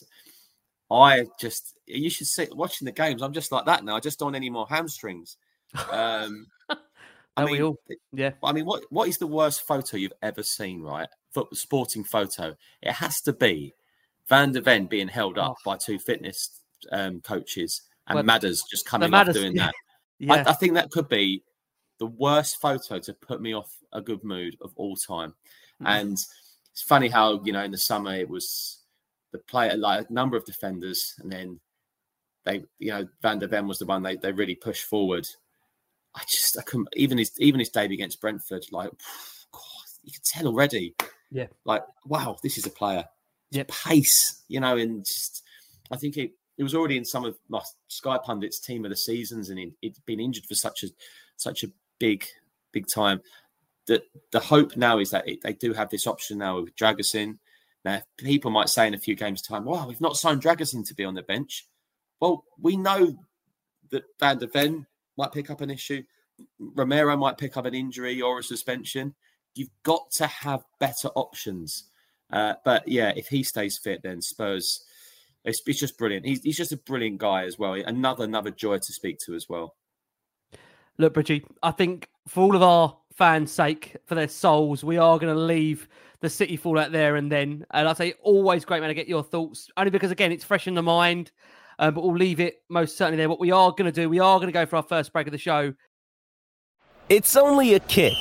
You should see watching the games. I'm just like that now. I just don't want any more hamstrings. I mean, what is the worst photo you've ever seen? Right, sporting photo. It has to be Van de Ven being held up by 2 fitness coaches. And Madders just coming off doing that. Yeah. I think that could be the worst photo to put me off a good mood of all time. And it's funny how, in the summer it was the player, like a number of defenders, and then Van de Ven was the one they really pushed forward. I couldn't, even his debut against Brentford, like, God, you could tell already. Yeah. Like, wow, this is a player. Pace, and just, I think it was already in some of my Sky Pundits' team of the seasons, and he'd been injured for such a big time. The hope now is that they do have this option now with Dragusin. Now, people might say in a few games' time, "Wow, we've not signed Dragusin to be on the bench." Well, we know that Van de Ven might pick up an issue, Romero might pick up an injury or a suspension. You've got to have better options. But yeah, if he stays fit, then Spurs. It's just brilliant. He's just a brilliant guy as well. Another joy to speak to as well. Look, Bridgie, I think for all of our fans' sake, for their souls, we are going to leave the City fallout there and then. And I'd say always great, man, to get your thoughts. Only because, again, it's fresh in the mind. But we'll leave it most certainly there. What we are going to do, we are going to go for our first break of the show. It's only a kick.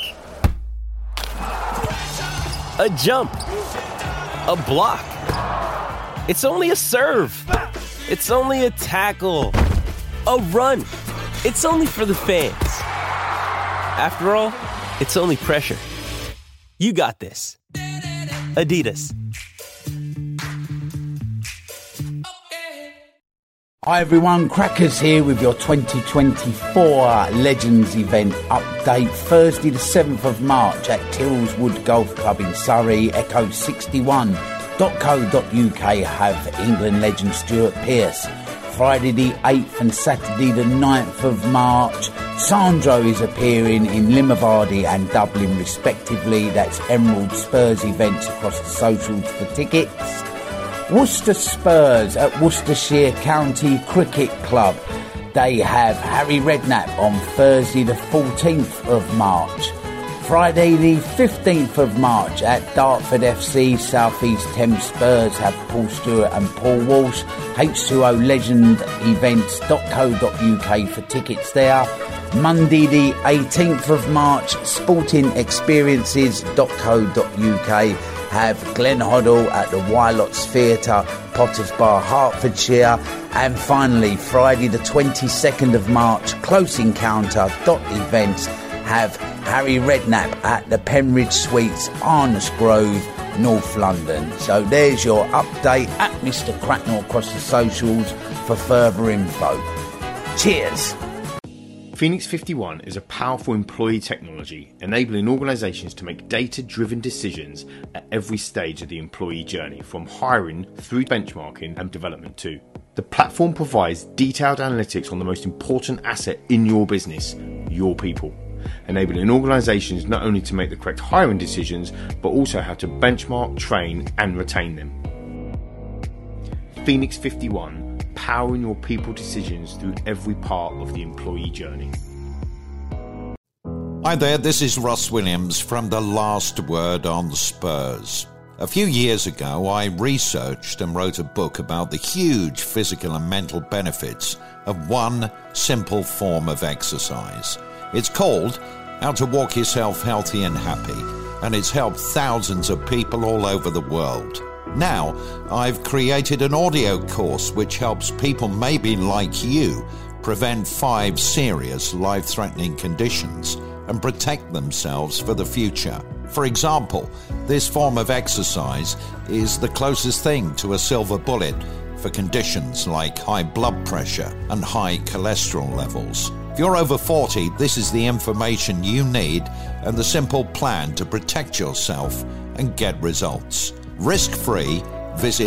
A jump. A block. It's only a serve. It's only a tackle. A run. It's only for the fans. After all, it's only pressure. You got this. Adidas. Hi everyone, Crackers here with your 2024 Legends event update. Thursday the 7th of March at Tillswood Golf Club in Surrey, Echo 61.co.uk have England legend Stuart Pearce. Friday the 8th and Saturday the 9th of March, Sandro is appearing in Limavady and Dublin respectively. That's Emerald Spurs events across the socials for tickets. Worcester Spurs at Worcestershire County Cricket Club. They have Harry Redknapp on Thursday the 14th of March. Friday the 15th of March at Dartford FC, South East Thames Spurs have Paul Stewart and Paul Walsh. H2OLegendEvents.co.uk for tickets there. Monday the 18th of March, sportingexperiences.co.uk have Glenn Hoddle at the Wylots Theatre, Potters Bar, Hertfordshire. And finally, Friday the 22nd of March, closeencounter.events have Harry Redknapp at the Penridge Suites, Arnos Grove, North London. So there's your update at Mr. Cracknell across the socials for further info. Cheers! Phoenix 51 is a powerful employee technology enabling organisations to make data-driven decisions at every stage of the employee journey, from hiring through benchmarking and development too. The platform provides detailed analytics on the most important asset in your business, your people, enabling organisations not only to make the correct hiring decisions, but also how to benchmark, train and retain them. Phoenix 51, powering your people decisions through every part of the employee journey. Hi there, this is Ross Williams from The Last Word on Spurs. A few years ago, I researched and wrote a book about the huge physical and mental benefits of one simple form of exercise. It's called How to Walk Yourself Healthy and Happy, and it's helped thousands of people all over the world. Now, I've created an audio course which helps people maybe like you prevent 5 serious life-threatening conditions and protect themselves for the future. For example, this form of exercise is the closest thing to a silver bullet for conditions like high blood pressure and high cholesterol levels. If you're over 40, this is the information you need and the simple plan to protect yourself and get results. Risk-free, visit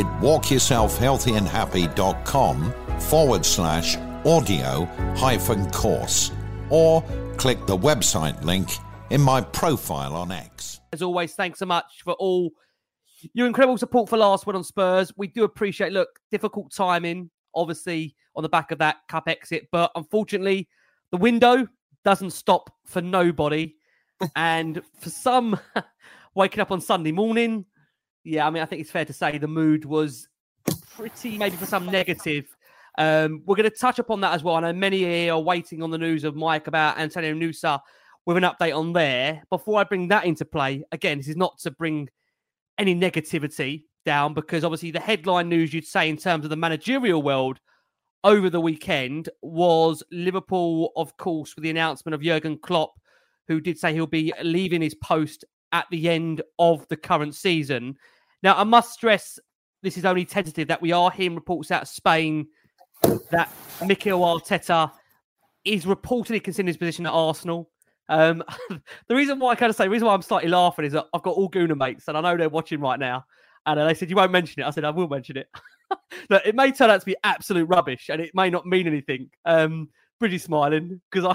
walkyourselfhealthyandhappy.com/audio-course or click the website link in my profile on X. As always, thanks so much for all your incredible support for Last Word on Spurs. We do appreciate, look, difficult timing, obviously, on the back of that cup exit. But unfortunately, the window doesn't stop for nobody. And for some, waking up on Sunday morning, yeah, I mean, I think it's fair to say the mood was pretty, maybe for some negative. We're going to touch upon that as well. I know many here are waiting on the news of Mike about Antonio Nusa with an update on there. Before I bring that into play, again, this is not to bring any negativity down, because obviously the headline news you'd say in terms of the managerial world over the weekend was Liverpool, of course, with the announcement of Jurgen Klopp, who did say he'll be leaving his post at the end of the current season. Now, I must stress, this is only tentative, that we are hearing reports out of Spain that Mikel Arteta is reportedly considering his position at Arsenal. The reason why I'm slightly laughing is that I've got all Gooner mates and I know they're watching right now. And they said, you won't mention it. I said, I will mention it. Look, it may turn out to be absolute rubbish and it may not mean anything. Bridgie's smiling because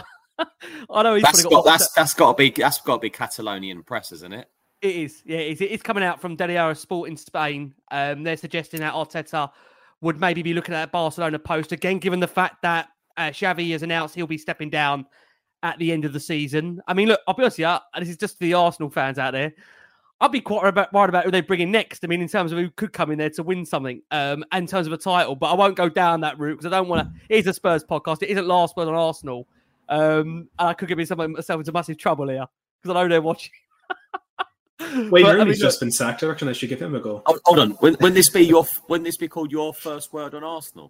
I know he's that's got to be Catalonian press, isn't it? It is. Yeah, it's coming out from Diario Sport in Spain. They're suggesting that Arteta would maybe be looking at a Barcelona post again, given the fact that Xavi has announced he'll be stepping down at the end of the season. I mean, look, I'll be honest with you, and this is just the Arsenal fans out there, I'd be quite worried about who they bring in next. I mean, in terms of who could come in there to win something, and in terms of a title, but I won't go down that route because I don't want to. It is a Spurs podcast. It isn't Last Word on Arsenal. And I could get myself into massive trouble here because I know they're watching. Wayne Rooney's just been sacked. I reckon I should give him a go. Hold on. Wouldn't this be called your first word on Arsenal?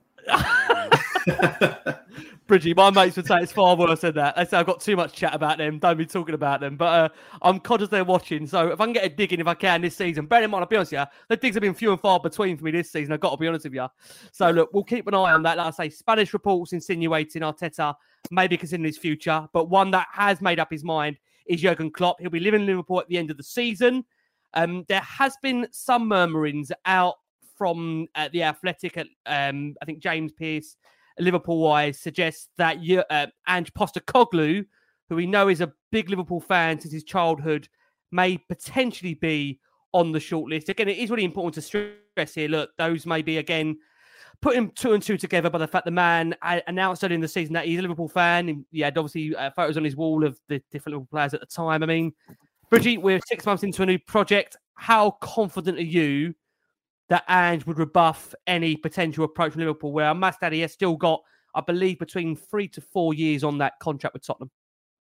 Bridgie, my mates would say it's far worse than that. They say I've got too much chat about them. Don't be talking about them. But I'm conscious they're watching. So if I can get a dig in if I can this season, bear in mind, I'll be honest with you, the digs have been few and far between for me this season. I've got to be honest with you. So look, we'll keep an eye on that. Like I say, Spanish reports insinuating Arteta may be considering his future. But one that has made up his mind is Jurgen Klopp. He'll be living in Liverpool at the end of the season. There has been some murmurings out from The Athletic. I think James Pearce, Liverpool-wise, suggests that Ange Postecoglou, who we know is a big Liverpool fan since his childhood, may potentially be on the shortlist. Again, it is really important to stress here. Look, those may be, again, putting 2 and 2 together by the fact the man announced earlier in the season that he's a Liverpool fan. He had obviously photos on his wall of the different Liverpool players at the time. I mean, Bridgie, we're 6 months into a new project. How confident are you that Ange would rebuff any potential approach from Liverpool, where I must add he has still got, I believe, between 3 to 4 years on that contract with Tottenham?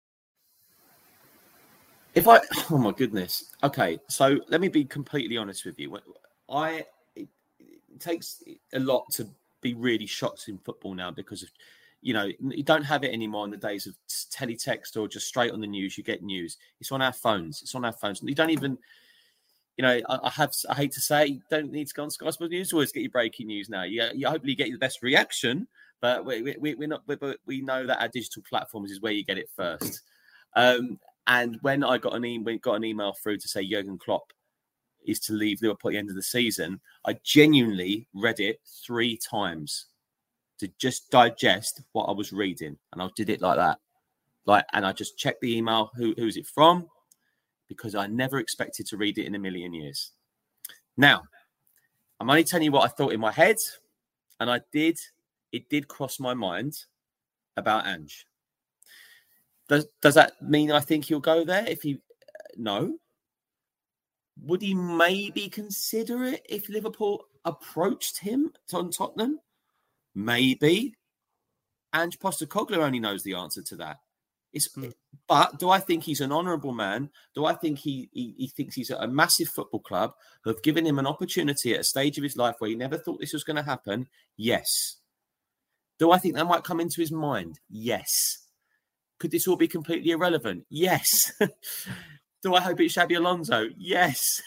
Oh my goodness. Okay, so let me be completely honest with you. It takes a lot to be really shocked in football now because of, you don't have it anymore in the days of teletext or just straight on the news. You get news. It's on our phones. You don't even, I hate to say, you don't need to go on Sky Sports News to always get your breaking news now. You hopefully get the best reaction, but we're not. But we know that our digital platforms is where you get it first. And when I got an email through to say Jurgen Klopp is to leave Liverpool at the end of the season, I genuinely read it 3 times to just digest what I was reading, and I did it like that. And I just checked the email. Who's it from? Because I never expected to read it in a million years. Now, I'm only telling you what I thought in my head, and it did cross my mind about Ange. Does that mean I think he'll go there? No. Would he maybe consider it if Liverpool approached him on Tottenham? Maybe. Ange Postecoglou only knows the answer to that. But do I think he's an honourable man? Do I think he thinks he's at a massive football club who have given him an opportunity at a stage of his life where he never thought this was going to happen? Yes. Do I think that might come into his mind? Yes. Could this all be completely irrelevant? Yes. Do I hope it's Xabi Alonso? Yes.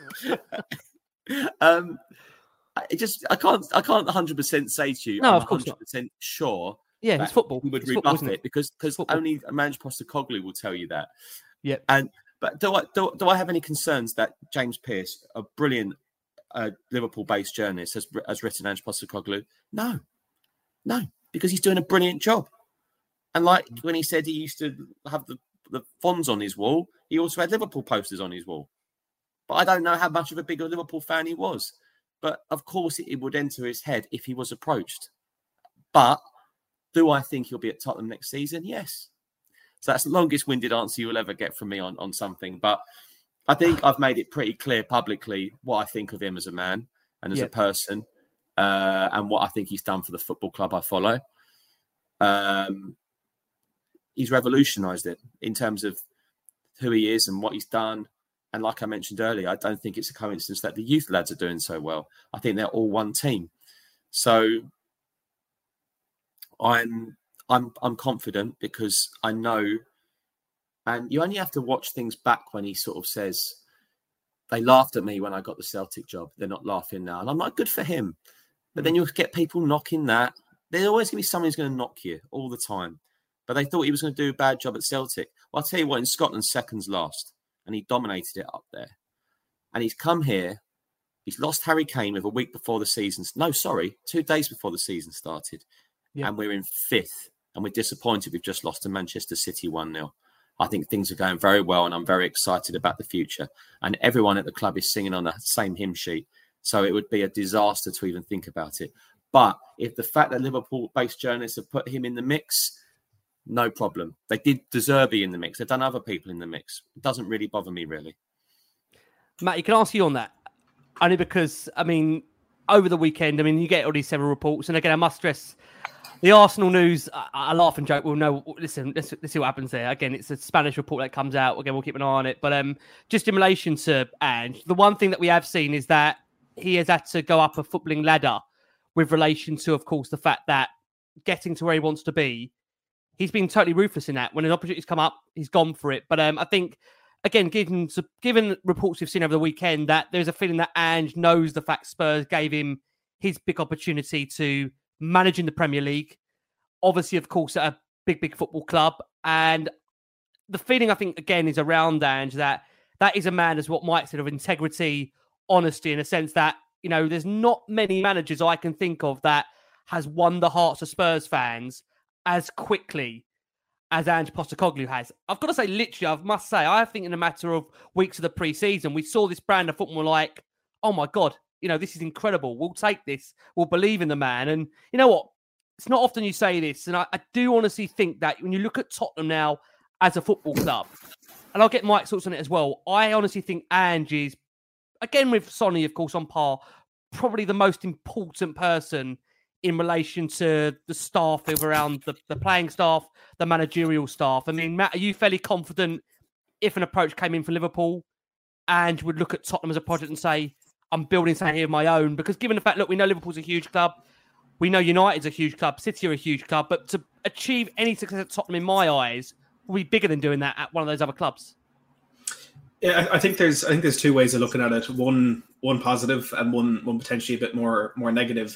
I can't 100% say to you. No, I'm of course 100% not. Sure. Yeah, it's football. He would It's rebuff football, it because only Ange Postecoglou will tell you that. Yeah. But do I have any concerns that James Pearce, a brilliant Liverpool-based journalist, has written Ange Postecoglou? No, because he's doing a brilliant job. And like when he said he used to have the Fonz on his wall, he also had Liverpool posters on his wall. But I don't know how much of a bigger Liverpool fan he was. But of course, it would enter his head if he was approached. But do I think he'll be at Tottenham next season? Yes. So that's the longest-winded answer you'll ever get from me on something. But I think I've made it pretty clear publicly what I think of him as a man and as a person, and what I think he's done for the football club I follow. He's revolutionised it in terms of who he is and what he's done. And like I mentioned earlier, I don't think it's a coincidence that the youth lads are doing so well. I think they're all one team. So I'm confident because I know, and you only have to watch things back when he sort of says, they laughed at me when I got the Celtic job. They're not laughing now. And I'm like, good for him. But then you'll get people knocking that. There's always going to be someone who's going to knock you all the time. But they thought he was going to do a bad job at Celtic. Well, I'll tell you what, in Scotland, seconds last. And he dominated it up there. And he's come here. He's lost Harry Kane with a week before the season. No, sorry, 2 days before the season started. Yeah. And we're in 5th. And we're disappointed we've just lost to Manchester City 1-0. I think things are going very well. And I'm very excited about the future. And everyone at the club is singing on the same hymn sheet. So it would be a disaster to even think about it. But if the fact that Liverpool-based journalists have put him in the mix, no problem. They did De Zerbi in the mix. They've done other people in the mix. It doesn't really bother me, really. Matt, you can ask you on that. Only because, I mean, over the weekend, you get all these several reports. And again, I must stress, the Arsenal news, I laugh and joke. Well, no, listen, let's see what happens there. Again, it's a Spanish report that comes out. Again, we'll keep an eye on it. But just in relation to Ange, the one thing that we have seen is that he has had to go up a footballing ladder with relation to, of course, the fact that getting to where he wants to be, he's been totally ruthless in that. When an opportunity's come up, he's gone for it. But I think, again, given reports we've seen over the weekend, that there's a feeling that Ange knows the fact Spurs gave him his big opportunity to manage in the Premier League. Obviously, of course, at a big football club. And the feeling, I think, again, is around Ange that is a man, as what Mike said, of integrity, honesty, in a sense that, there's not many managers I can think of that has won the hearts of Spurs fans as quickly as Ange Postecoglou has. I've got to say, literally, I must say, I think in a matter of weeks of the pre-season, we saw this brand of football like, oh my God, this is incredible. We'll take this. We'll believe in the man. And you know what? It's not often you say this. And I do honestly think that when you look at Tottenham now as a football club, and I'll get Mike's thoughts on it as well, I honestly think Ange is, again with Sonny, of course, on par, probably the most important person in relation to the staff around the playing staff, the managerial staff. I mean, Matt, are you fairly confident if an approach came in for Liverpool and would look at Tottenham as a project and say, I'm building something here of my own? Because given the fact, look, we know Liverpool's a huge club. We know United's a huge club. City are a huge club. But to achieve any success at Tottenham, in my eyes, will be bigger than doing that at one of those other clubs. Yeah, I think there's 2 ways of looking at it. One positive and one potentially a bit more negative.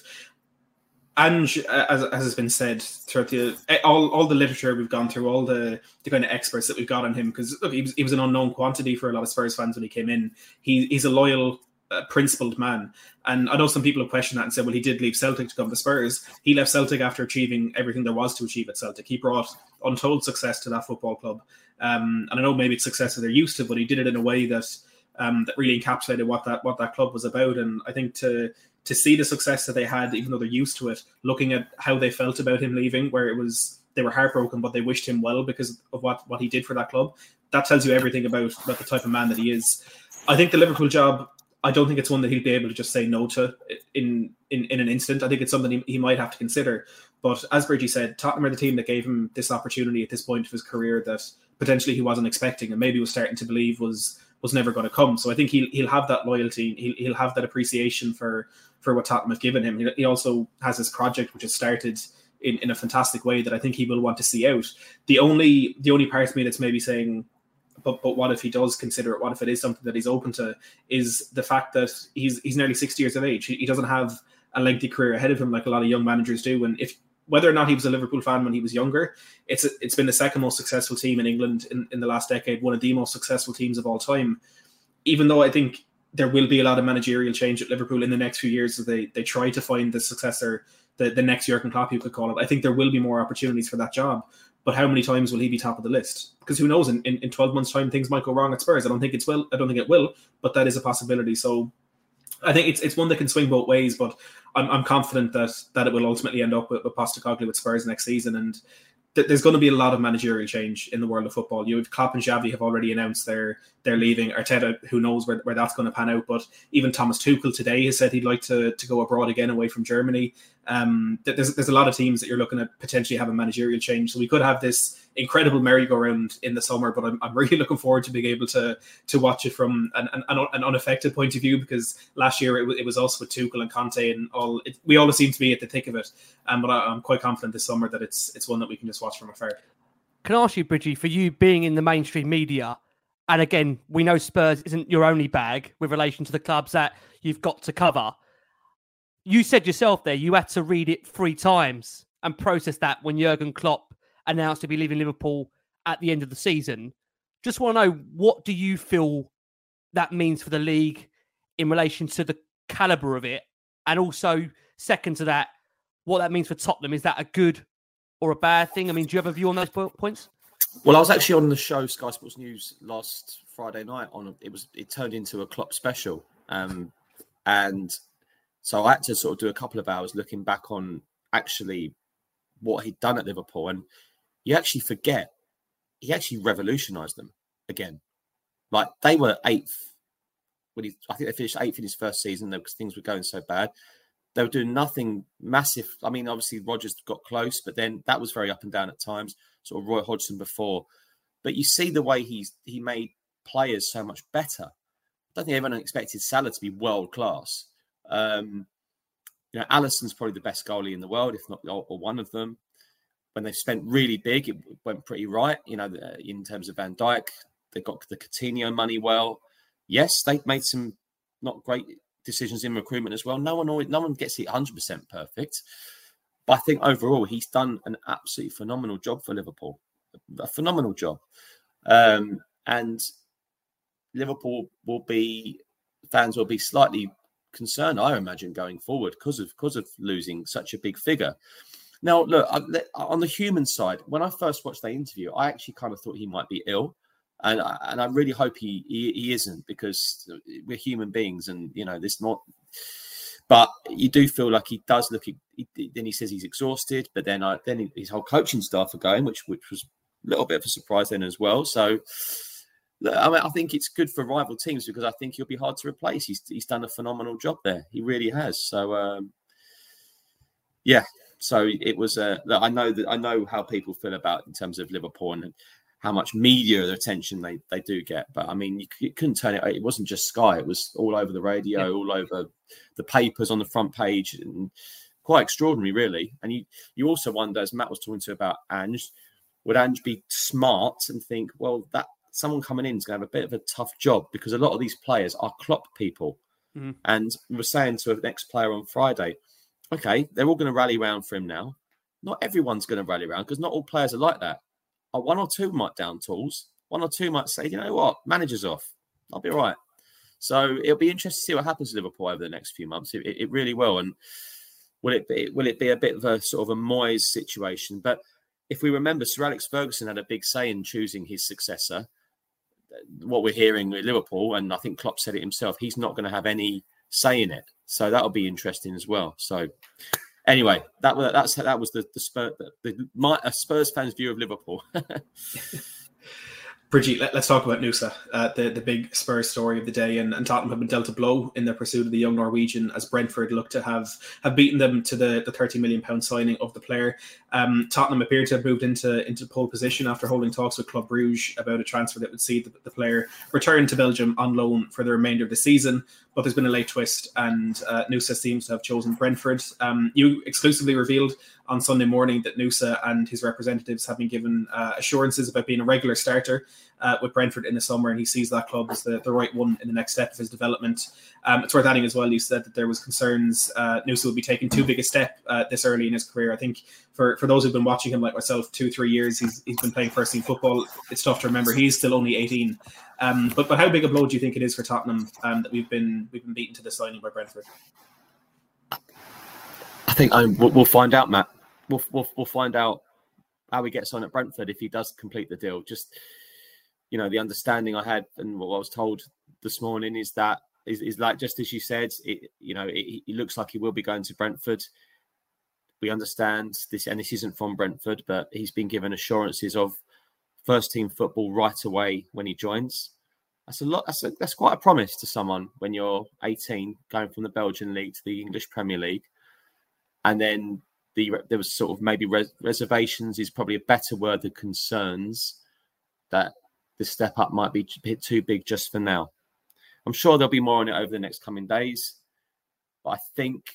Ange, as has been said throughout all the literature we've gone through, all the kind of experts that we've got on him, because look, he was an unknown quantity for a lot of Spurs fans when he came in. He's a loyal, principled man, and I know some people have questioned that and said, well, he did leave Celtic to come to Spurs. He left Celtic after achieving everything there was to achieve at Celtic. He brought untold success to that football club, and I know maybe it's success that they're used to, but he did it in a way that really encapsulated what that club was about. And I think to see the success that they had, even though they're used to it, looking at how they felt about him leaving, where it was they were heartbroken, but they wished him well because of what he did for that club. That tells you everything about the type of man that he is. I think the Liverpool job, I don't think it's one that he'll be able to just say no to in an instant. I think it's something he might have to consider. But as Bridgie said, Tottenham are the team that gave him this opportunity at this point of his career that potentially he wasn't expecting and maybe was starting to believe was never going to come. So I think he'll have that loyalty. He'll have that appreciation for what Tottenham have given him. He also has this project which has started in a fantastic way that I think he will want to see out. The only part of me that's maybe saying, but what if he does consider it? What if it is something that he's open to? Is the fact that he's nearly 60 years of age. He doesn't have a lengthy career ahead of him like a lot of young managers do. And whether or not he was a Liverpool fan when he was younger, it's been the second most successful team in England in the last decade, one of the most successful teams of all time. Even though I think there will be a lot of managerial change at Liverpool in the next few years as they try to find the successor, the next Jurgen Klopp, you could call it. I think there will be more opportunities for that job. But how many times will he be top of the list? Because who knows, in 12 months' time, things might go wrong at Spurs. I don't think it will, but that is a possibility. So I think it's one that can swing both ways, but I'm confident that it will ultimately end up with Postecoglou with Spurs next season. And there's going to be a lot of managerial change in the world of football. Klopp and Xavi have already announced they're leaving. Arteta, who knows where that's going to pan out. But even Thomas Tuchel today has said he'd like to go abroad again away from Germany. There's a lot of teams that you're looking at potentially have a managerial change. So we could have this incredible merry-go-round in the summer, but I'm really looking forward to being able to watch it from an unaffected point of view, because last year it was us with Tuchel and Conte and all. We all seem to be at the thick of it. But I'm quite confident this summer that it's one that we can just watch from afar. Can I ask you, Bridgie, for you being in the mainstream media, and again, we know Spurs isn't your only bag with relation to the clubs that you've got to cover. You said yourself there you had to read it 3 times and process that when Jurgen Klopp announced to be leaving Liverpool at the end of the season. Just want to know, what do you feel that means for the league in relation to the calibre of it? And also, second to that, what that means for Tottenham. Is that a good or a bad thing? I mean, do you have a view on those points? Well, I was actually on the show Sky Sports News last Friday night. It turned into a Klopp special. And so I had to sort of do a couple of hours looking back on actually what he'd done at Liverpool. And you actually forget, he actually revolutionised them again. Like, they were 8th. I think they finished 8th in his first season because things were going so bad. They were doing nothing massive. I mean, obviously, Rodgers got close, but then that was very up and down at times, sort of Roy Hodgson before. But you see the way he made players so much better. I don't think everyone expected Salah to be world-class. Alisson's probably the best goalie in the world, if not or one of them. When they've spent really big, it went pretty right. In terms of Van Dijk, they got the Coutinho money well. Yes, they've made some not great decisions in recruitment as well. No one gets it 100% perfect, but I think overall he's done an absolutely phenomenal job for Liverpool. A phenomenal job, and Liverpool fans will be slightly concerned, I imagine, going forward because of losing such a big figure. Now, look, on the human side, when I first watched that interview, I actually kind of thought he might be ill. And I really hope he isn't, because we're human beings, and this not. But you do feel like he does look. Then he says he's exhausted, but then his whole coaching staff are going, which was a little bit of a surprise then as well. So I think it's good for rival teams, because I think he'll be hard to replace. He's done a phenomenal job there. He really has. So yeah. So it was. I know how people feel about in terms of Liverpool and how much media attention they do get. But I mean, you couldn't turn it. It wasn't just Sky. It was all over the radio, all over the papers on the front page, and quite extraordinary, really. And you also wonder, as Matt was talking to about Ange, would Ange be smart and think, well, that someone coming in is going to have a bit of a tough job, because a lot of these players are Klopp people. Mm-hmm. And we were saying to an ex-player on Friday, okay, they're all going to rally around for him now. Not everyone's going to rally around, because not all players are like that. One or two might down tools. One or two might say, you know what, manager's off. I'll be all right. So it'll be interesting to see what happens to Liverpool over the next few months. It really will. And will it be a bit of a sort of a Moyes situation? But if we remember, Sir Alex Ferguson had a big say in choosing his successor. What we're hearing with Liverpool, and I think Klopp said it himself, he's not going to have any say in it. So that'll be interesting as well. So anyway, that was the Spurs fan's view of Liverpool. Bridgie, let's talk about Nusa, the big Spurs story of the day, and Tottenham have been dealt a blow in their pursuit of the young Norwegian as Brentford look to have beaten them to the £30 million signing of the player. Tottenham appear to have moved into pole position after holding talks with Club Brugge about a transfer that would see the player return to Belgium on loan for the remainder of the season. But there's been a late twist, and Nusa seems to have chosen Brentford. You exclusively revealed on Sunday morning that Nusa and his representatives have been given assurances about being a regular starter with Brentford in the summer, and he sees that club as the right one in the next step of his development. It's worth adding as well, you said that there was concerns Nusa would be taking too big a step this early in his career. I think for those who've been watching him like myself 2-3 years, he's been playing first team football. It's tough to remember he's still only 18. But how big a blow do you think it is for Tottenham that we've been beaten to the signing by Brentford? I think we'll find out, Matt. We'll find out how he gets on at Brentford if he does complete the deal. Just, the understanding I had and what I was told this morning is that is like, just as you said, it looks like he will be going to Brentford. We understand this, and this isn't from Brentford, but he's been given assurances of first team football right away when he joins. That's a lot. That's quite a promise to someone when you're 18, going from the Belgian league to the English Premier League, and then there was sort of maybe reservations is probably a better word than concerns that the step up might be a bit too big just for now. I'm sure there'll be more on it over the next coming days, but I think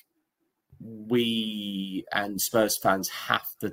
we and Spurs fans have to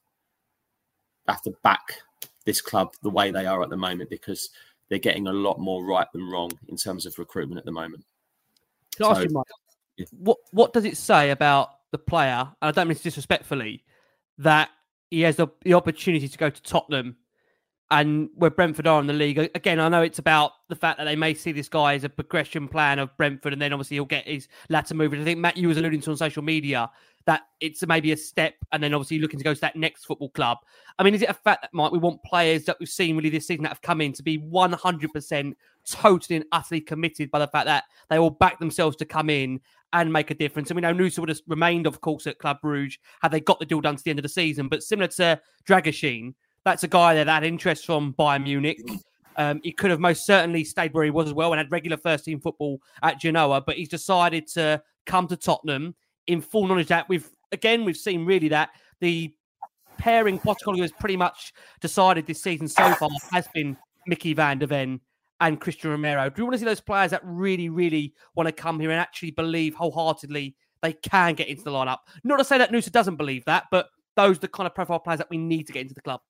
back this club the way they are at the moment, because they're getting a lot more right than wrong in terms of recruitment at the moment. Can I ask you, Mike, what does it say about the player, and I don't mean this disrespectfully, that he has the opportunity to go to Tottenham and where Brentford are in the league? Again, I know it's about the fact that they may see this guy as a progression plan of Brentford, and then obviously he'll get his latter move. And I think, Matt, you was alluding to on social media that it's maybe a step, and then obviously looking to go to that next football club. I mean, is it a fact that, Mike, we want players that we've seen really this season that have come in to be 100% totally and utterly committed by the fact that they all back themselves to come in and make a difference? And we know Nusa would have remained, of course, at Club Brugge had they got the deal done to the end of the season. But similar to Dragusin, that's a guy that had interest from Bayern Munich. He could have most certainly stayed where he was as well and had regular first-team football at Genoa, but he's decided to come to Tottenham in full knowledge that we've seen really that the pairing Postecoglou has pretty much decided this season so far has been Mickey van der Ven and Christian Romero. Do you want to see those players that really, really want to come here and actually believe wholeheartedly they can get into the lineup? Not to say that Nusa doesn't believe that, but those are the kind of profile players that we need to get into the club.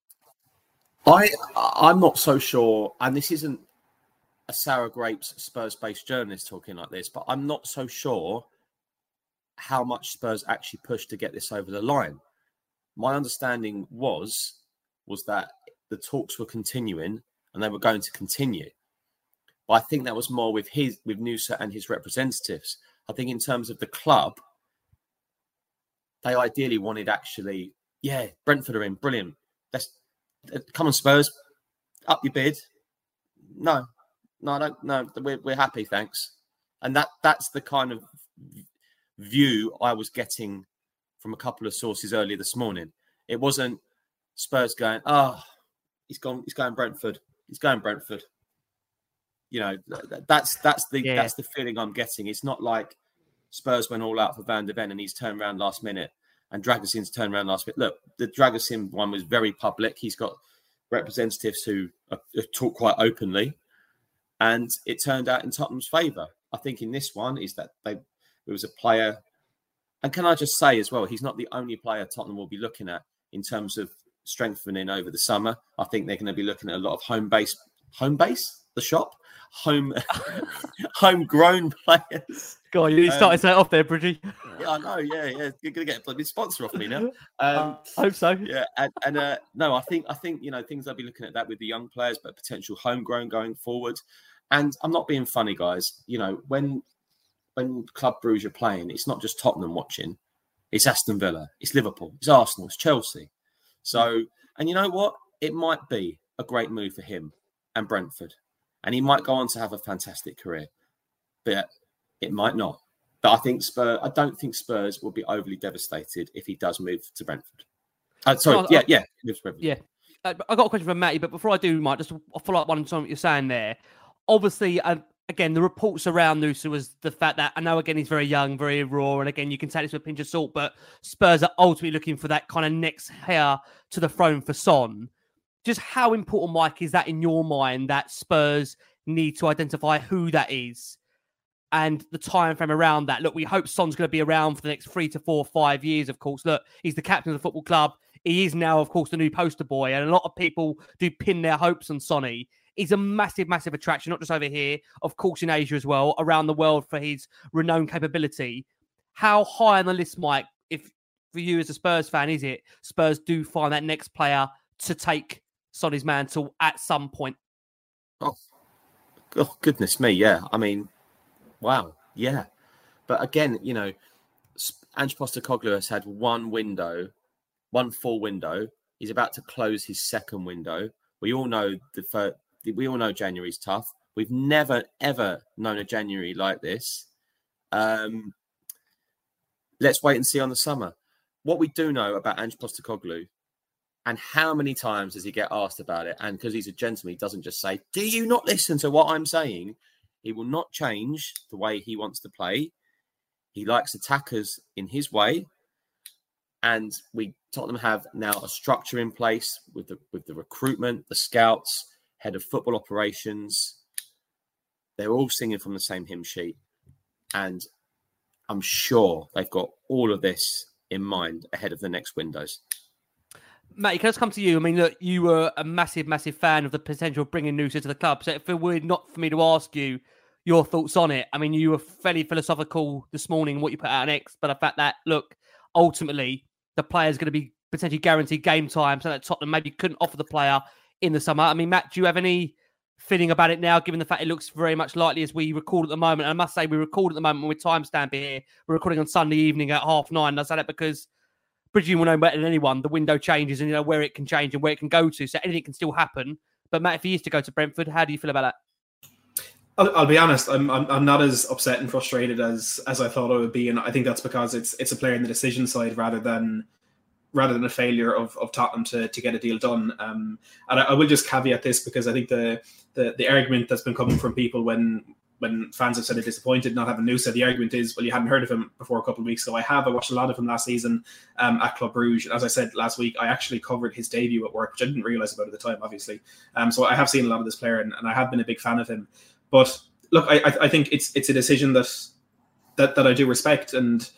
I'm not so sure, and this isn't a Sour Grapes Spurs-based journalist talking like this, but I'm not so sure how much Spurs actually pushed to get this over the line. My understanding was that the talks were continuing and they were going to continue. But I think that was more with Nusa and his representatives. I think in terms of the club, they ideally wanted Brentford are in, brilliant. Come on, Spurs, up your bid. No, we're happy, thanks. And that's the kind of view I was getting from a couple of sources earlier this morning. It wasn't Spurs going, he's going Brentford. He's going Brentford. That's the feeling I'm getting. It's not like Spurs went all out for Van der Ven and he's turned around last minute, and Dragusin's turned around last minute. Look, the Dragusin one was very public. He's got representatives who talk quite openly, and it turned out in Tottenham's favour. I think in this one is that there was a player, and can I just say as well, he's not the only player Tottenham will be looking at in terms of strengthening over the summer. I think they're going to be looking at a lot of homegrown players. God, you need to start that off there, Bridgie. Yeah, I know. Yeah. You're going to get a bloody sponsor off me now. Hope so. Yeah, no, I think things I'll be looking at that with the young players, but potential homegrown going forward. And I'm not being funny, guys. When Club Brugge are playing, it's not just Tottenham watching. It's Aston Villa, it's Liverpool, it's Arsenal, it's Chelsea. So, and you know what? It might be a great move for him and Brentford. And he might go on to have a fantastic career. But it might not. But I don't think Spurs will be overly devastated if he does move to Brentford. Yeah. Yeah. I got a question from Matty, but before I do, Mike, just I'll follow up on something you're saying there. Obviously, again, the reports around Nusa was the fact that, I know, again, he's very young, very raw, and again, you can take this with a pinch of salt, but Spurs are ultimately looking for that kind of next heir to the throne for Son. Just how important, Mike, is that in your mind that Spurs need to identify who that is and the time frame around that? Look, we hope Son's going to be around for the next 3 to 4 or 5 years, of course. Look, he's the captain of the football club. He is now, of course, the new poster boy, and a lot of people do pin their hopes on Sonny. He's a massive, massive attraction, not just over here, of course, in Asia as well, around the world for his renowned capability. How high on the list, Mike, if for you as a Spurs fan, is it Spurs do find that next player to take Sonny's mantle at some point? Oh, goodness me, yeah. I mean, wow, yeah. But again, you know, Ange Postecoglou has had one full window. He's about to close his second window. We all know January's tough. We've never, ever known a January like this. Let's wait and see on the summer. What we do know about Ange Postecoglou, and how many times does he get asked about it? And because he's a gentleman, he doesn't just say, do you not listen to what I'm saying? He will not change the way he wants to play. He likes attackers in his way. And Tottenham have now a structure in place with the recruitment, the scouts, head of football operations. They're all singing from the same hymn sheet. And I'm sure they've got all of this in mind ahead of the next windows. Matty, can I just come to you? I mean, look, you were a massive, massive fan of the potential of bringing Nusa to the club. So if it were not for me to ask you your thoughts on it, I mean, you were fairly philosophical this morning, what you put out on X, but the fact that, look, ultimately, the player's going to be potentially guaranteed game time, so that Tottenham maybe couldn't offer the player in the summer. I mean, Matt, do you have any feeling about it now, given the fact it looks very much likely as we record at the moment? And I must say, we record at the moment when we're timestamping here. We're recording on Sunday evening at 9:30. I say that because Bridgie will know better than anyone. The window changes and you know where it can change and where it can go to. So anything can still happen. But Matt, if he is to go to Brentford, how do you feel about that? I'll be honest. I'm not as upset and frustrated as I thought I would be, and I think that's because it's a player in the decision side rather than a failure of Tottenham to get a deal done. And I will just caveat this because I think the argument that's been coming from people when fans have said they're disappointed not having Nusa, the argument is, well, you hadn't heard of him before a couple of weeks ago. I watched a lot of him last season at Club Brugge. As I said last week, I actually covered his debut at work, which I didn't realise about at the time, obviously. So I have seen a lot of this player and I have been a big fan of him. But look, I think it's a decision that I do respect, and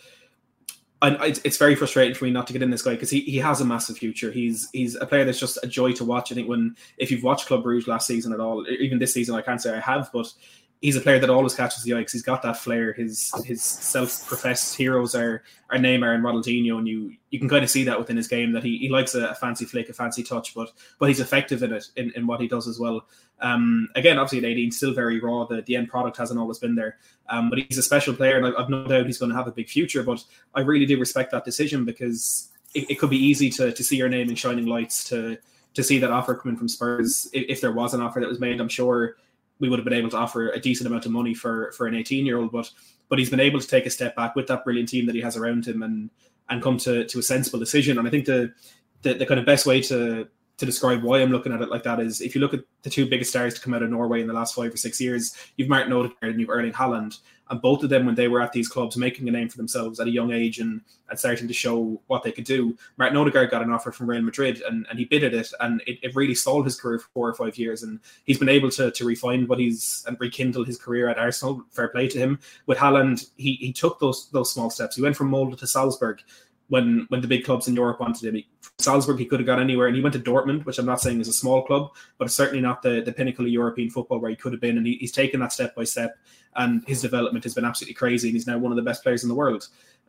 it's very frustrating for me not to get in this guy because he has a massive future. He's a player that's just a joy to watch. I think if you've watched Club Brugge last season at all, even this season, I can't say I have, but he's a player that always catches the eye because he's got that flair. His self-professed heroes are Neymar and Ronaldinho, and you can kind of see that within his game that he likes a fancy flick, a fancy touch, but he's effective in it in what he does as well. Again, obviously at 18, still very raw. The end product hasn't always been there, but he's a special player, and I've no doubt he's going to have a big future. But I really do respect that decision because it could be easy to see your name in shining lights, to see that offer coming from Spurs. If there was an offer that was made, I'm sure we would have been able to offer a decent amount of money for an 18-year-old, but he's been able to take a step back with that brilliant team that he has around him and come to a sensible decision. And I think the kind of best way to describe why I'm looking at it like that is if you look at the two biggest stars to come out of Norway in the last 5 or 6 years, you've Martin Odegaard and you've Erling Haaland, and both of them, when they were at these clubs making a name for themselves at a young age and starting to show what they could do, Martin Odegaard got an offer from Real Madrid and he bidded it, and it really stalled his career for 4 or 5 years, and he's been able to refine and rekindle his career at Arsenal. Fair play to him. With Haaland, he took those small steps. He went from Molde to Salzburg when the big clubs in Europe wanted him. From Salzburg, he could have gone anywhere, and he went to Dortmund, which I'm not saying is a small club, but it's certainly not the pinnacle of European football where he could have been, and he's taken that step by step, and his development has been absolutely crazy, and he's now one of the best players in the world.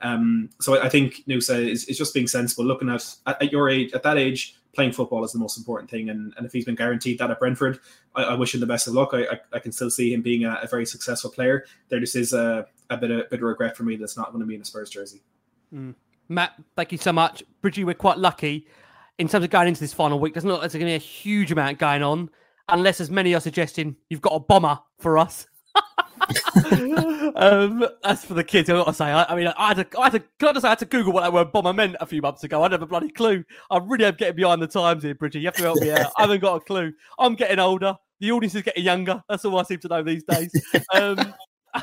So I think Nusa is just being sensible, looking at your age, at that age, playing football is the most important thing, and if he's been guaranteed that at Brentford, I wish him the best of luck. I can still see him being a very successful player. There just is a bit of regret for me that's not going to be in a Spurs jersey. Matt, thank you so much. Bridgie, we're quite lucky in terms of going into this final week. Doesn't look like there's going to be a huge amount going on, unless as many are suggesting you've got a bomber for us. As for the kids, I've got to say, I had to Google what that word bomber meant a few months ago. I had a bloody clue. I really am getting behind the times here, Bridget. You have to help me out. I haven't got a clue. I'm getting older. The audience is getting younger. That's all I seem to know these days. I'm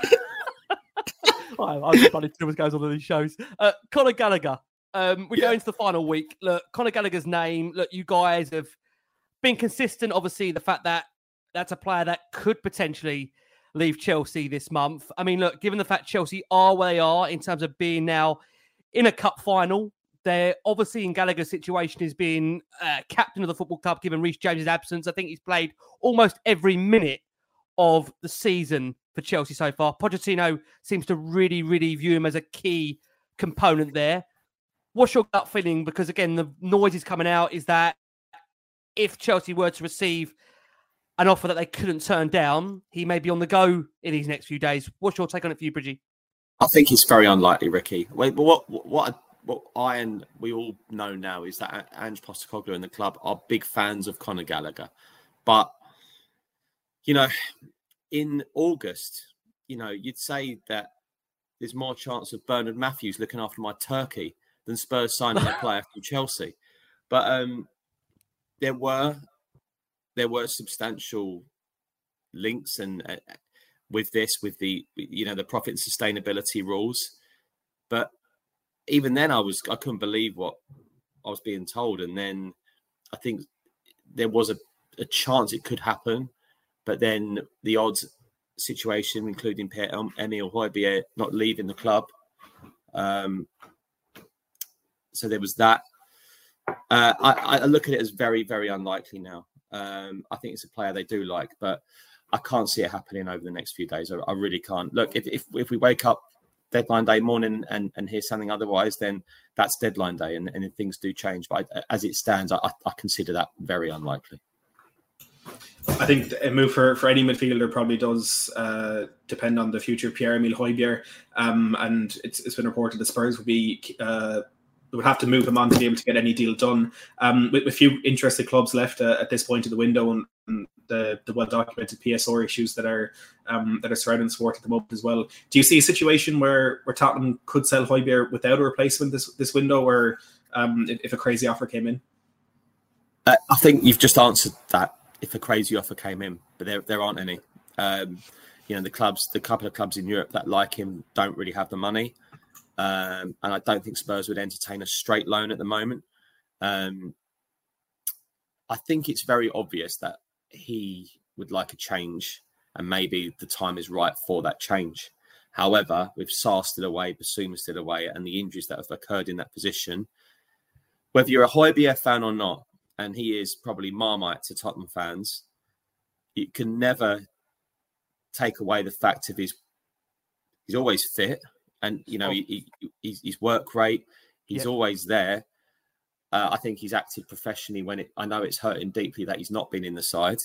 just bloody what goes on in these shows. Conor Gallagher. We go into the final week. Look, Conor Gallagher's name. Look, you guys have been consistent. Obviously, the fact that that's a player that could potentially leave Chelsea this month. I mean, look, given the fact Chelsea are where they are in terms of being now in a cup final, they're obviously in Gallagher's situation is being captain of the football club, given Reece James' absence. I think he's played almost every minute of the season for Chelsea so far. Pochettino seems to really, really view him as a key component there. What's your gut feeling? Because again, the noise is coming out is that if Chelsea were to receive an offer that they couldn't turn down, he may be on the go in these next few days. What's your take on it for you, Bridgie? I think it's very unlikely, Ricky. What I and we all know now is that Ange Postecoglou and the club are big fans of Conor Gallagher. But, in August, you'd say that there's more chance of Bernard Matthews looking after my turkey than Spurs signing a player from Chelsea. But there were substantial links and with the profit and sustainability rules. But even then I couldn't believe what I was being told. And then I think there was a chance it could happen, but then the odds situation, including Pierre-Emile Højbjerg not leaving the club. So there was that. I look at it as very, very unlikely now. I think it's a player they do like, but I can't see it happening over the next few days. I really can't. Look, if we wake up deadline day morning and hear something otherwise, then that's deadline day, and things do change. But as it stands, I consider that very unlikely. I think a move for any midfielder probably does depend on the future of Pierre-Emile Højbjerg, and it's been reported the Spurs would have to move him on to be able to get any deal done. With a few interested clubs left at this point of the window, and the well-documented PSR issues that are surrounding the sport at the moment as well. Do you see a situation where Tottenham could sell Højbjerg without a replacement this window, or if a crazy offer came in? I think you've just answered that. If a crazy offer came in, but there aren't any. The couple of clubs in Europe that like him don't really have the money. And I don't think Spurs would entertain a straight loan at the moment. I think it's very obvious that he would like a change, and maybe the time is right for that change. However, with Sarr still away, Basuma still away, and the injuries that have occurred in that position, whether you're a Højbjerg fan or not, and he is probably Marmite to Tottenham fans, you can never take away the fact of he's always fit. And, his work rate, he's always there. I think he's acted professionally I know it's hurt him deeply that he's not been in the side.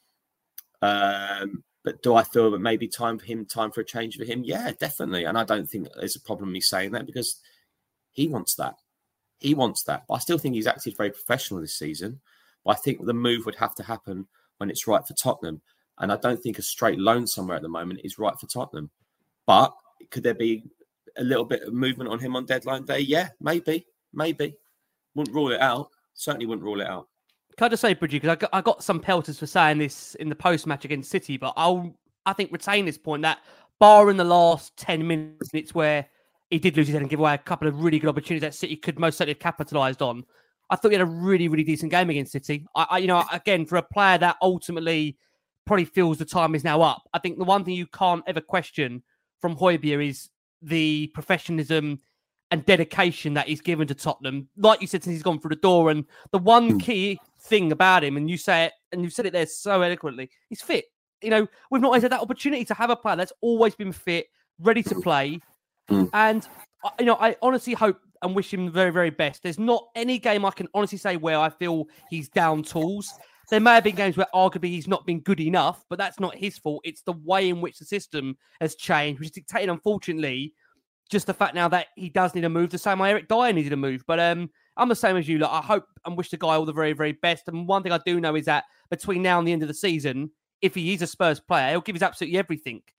But do I feel that maybe time for a change for him? Yeah, definitely. And I don't think there's a problem me saying that, because he wants that. He wants that. But I still think he's acted very professional this season. But I think the move would have to happen when it's right for Tottenham. And I don't think a straight loan somewhere at the moment is right for Tottenham. But could there be a little bit of movement on him on deadline day? Yeah, maybe. Wouldn't rule it out. Certainly wouldn't rule it out. Can I just say, Bridgie, because I got some pelters for saying this in the post-match against City, but I think retain this point that bar in the last 10 minutes where he did lose his head and give away a couple of really good opportunities that City could most certainly have capitalised on, I thought he had a really, really decent game against City. Again, for a player that ultimately probably feels the time is now up, I think the one thing you can't ever question from Højbjerg is the professionalism and dedication that he's given to Tottenham. Like you said, since he's gone through the door, and the one key thing about him, and you say it, and you've said it there so eloquently, he's fit. We've not always had that opportunity to have a player that's always been fit, ready to play. And, I honestly hope and wish him the very, very best. There's not any game I can honestly say where I feel he's down tools. There may have been games where arguably he's not been good enough, but that's not his fault. It's the way in which the system has changed, which is dictated, unfortunately, just the fact now that he does need a move the same way Eric Dyer needed a move. But I'm the same as you. Look, I hope and wish the guy all the very, very best. And one thing I do know is that between now and the end of the season, if he is a Spurs player, he'll give his absolutely everything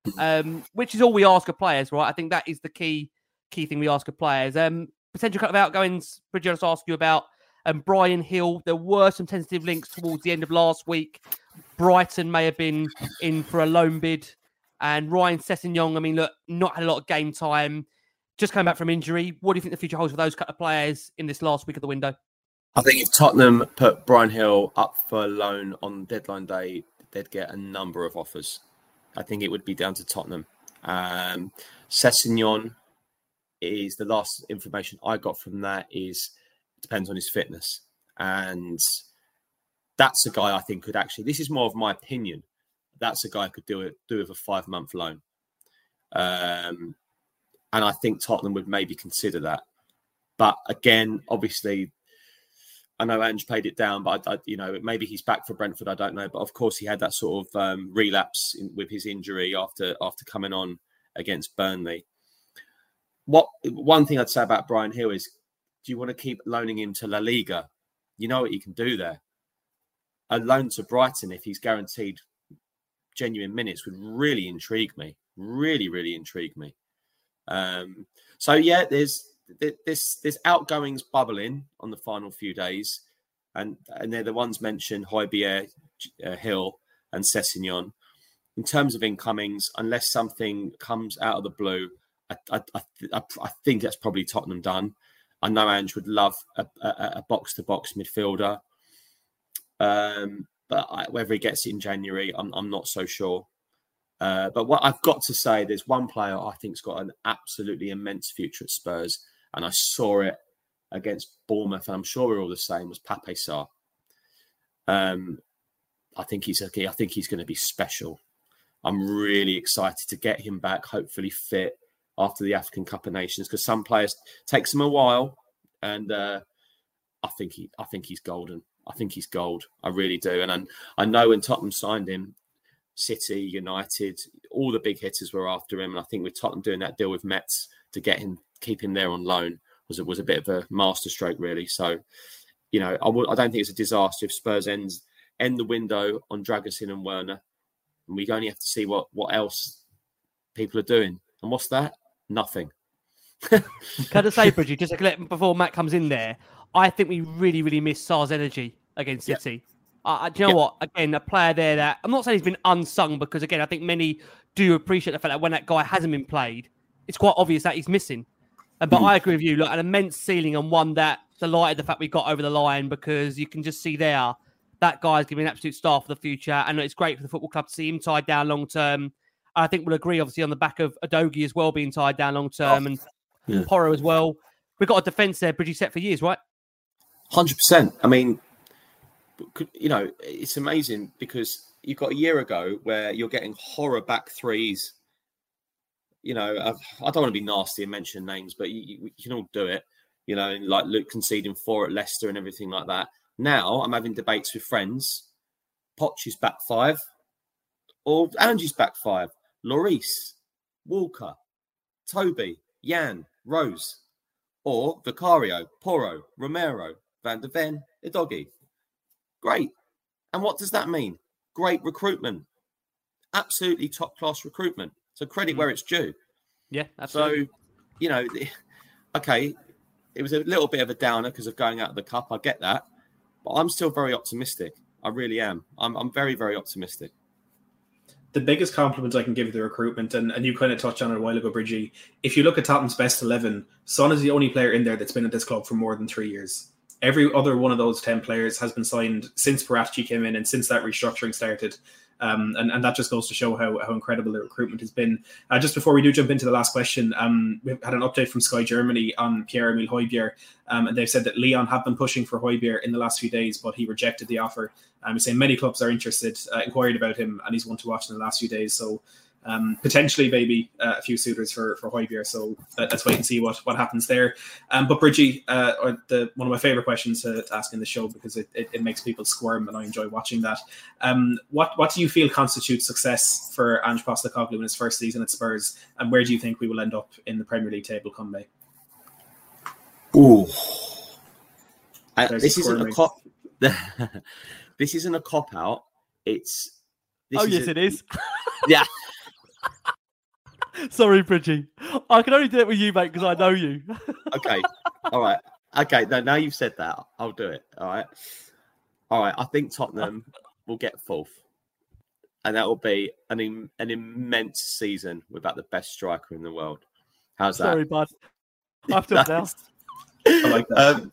which is all we ask of players, right? I think that is the key thing we ask of players. Potential cut of outgoings. Bridget, just ask you about Brian Hill. There were some tentative links towards the end of last week. Brighton may have been in for a loan bid. And Ryan Sessegnon, I mean, look, not had a lot of game time. Just coming back from injury. What do you think the future holds for those couple of players in this last week of the window? I think if Tottenham put Brian Hill up for loan on deadline day, they'd get a number of offers. I think it would be down to Tottenham. Sessegnon is the last information I got from that is it depends on his fitness. And that's a guy I think could actually, this is more of my opinion, that's a guy who could do with a 5-month loan. And I think Tottenham would maybe consider that. But again, obviously, I know Ange paid it down, but maybe he's back for Brentford. I don't know, but of course he had that sort of relapse with his injury after coming on against Burnley. One thing I'd say about Brian Hill is, do you want to keep loaning him to La Liga? You know what he can do there. A loan to Brighton, if he's guaranteed genuine minutes, would really intrigue me. Really, really intrigue me. So yeah, there's outgoings bubbling on the final few days, and they're the ones mentioned: Højbjerg, Hill, and Sessegnon. In terms of incomings, unless something comes out of the blue, I think that's probably Tottenham done. I know Ange would love a box-to-box midfielder, but whether he gets it in January, I'm not so sure. But what I've got to say, there's one player I think's got an absolutely immense future at Spurs, and I saw it against Bournemouth, and I'm sure we're all the same, was Pape Sarr. I think he's going to be special. I'm really excited to get him back, hopefully fit after the African Cup of Nations, because some players takes them a while, and I think he's golden. I think he's gold. I really do. And I know when Tottenham signed him, City, United, all the big hitters were after him. And I think with Tottenham doing that deal with Metz to keep him there on loan was a bit of a masterstroke, really. So, I don't think it's a disaster if Spurs end the window on Dragusin and Werner. And we only have to see what else people are doing. And what's that? Nothing. Can I say, Bridget, just before Matt comes in there, I think we really, really miss Sarr's energy against City. Do you know what? Again, a player there that I'm not saying he's been unsung, because again, I think many do appreciate the fact that when that guy hasn't been played, it's quite obvious that he's missing. But I agree with you. Look, an immense ceiling, and one that delighted the fact we got over the line, because you can just see there that guy's giving an absolute star for the future, and it's great for the football club to see him tied down long term. I think we'll agree, obviously, on the back of Udogie as well being tied down long term, and Porro as well. We've got a defence there, Bridgie, set for years, right? 100%. I mean, it's amazing because you've got a year ago where you're getting horror back threes. I don't want to be nasty and mention names, but you can all do it. Like Luke conceding 4 at Leicester and everything like that. Now I'm having debates with friends. Poch is back 5, or Angie's back 5. Lloris, Walker, Toby, Jan, Rose, or Vicario, Porro, Romero, Van de Ven, Udogie. Great. And what does that mean? Great recruitment. Absolutely top-class recruitment. So credit where it's due. Yeah, absolutely. So, okay, it was a little bit of a downer because of going out of the cup. I get that. But I'm still very optimistic. I really am. I'm very, very optimistic. The biggest compliment I can give the recruitment, and you kind of touched on it a while ago, Bridgie, if you look at Tottenham's best 11, Son is the only player in there that's been at this club for more than 3 years. Every other one of those 10 players has been signed since Paratici came in and since that restructuring started. And that just goes to show how incredible the recruitment has been. Just before we do jump into the last question, we've had an update from Sky Germany on Pierre-Emile Højbjerg. And they've said that Lyon have been pushing for Højbjerg in the last few days, but he rejected the offer. He's saying many clubs are interested, inquired about him, and he's one to watch in the last few days. So potentially maybe a few suitors for Højbjerg. So let's wait and see what happens there. But Bridgie, one of my favourite questions to ask in the show, because it makes people squirm and I enjoy watching that. What do you feel constitutes success for Ange Postecoglou in his first season at Spurs, and where do you think we will end up in the Premier League table come May? Ooh, this isn't a cop. This isn't a cop out. It is. It is. Yeah. Sorry, Bridgie. I can only do it with you, mate, because I know you. Okay. All right. Okay. Now you've said that, I'll do it. All right. I think Tottenham will get fourth. And that will be an immense season without the best striker in the world. How's that? Sorry, bud. I've done now. I like that.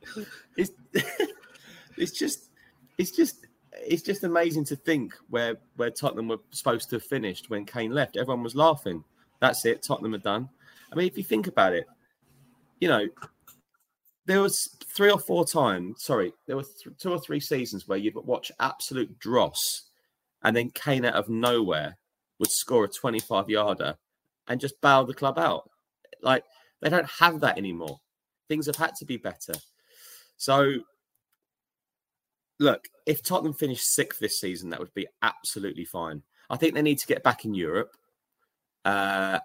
It's just amazing to think where Tottenham were supposed to have finished when Kane left. Everyone was laughing. That's it. Tottenham are done. I mean, if you think about it, there was 3 or 4 times. Sorry, there were 2 or 3 seasons where you'd watch absolute dross, and then Kane out of nowhere would score a 25-yarder and just bail the club out. Like, they don't have that anymore. Things have had to be better. So, look, if Tottenham finished 6th this season, that would be absolutely fine. I think they need to get back in Europe. And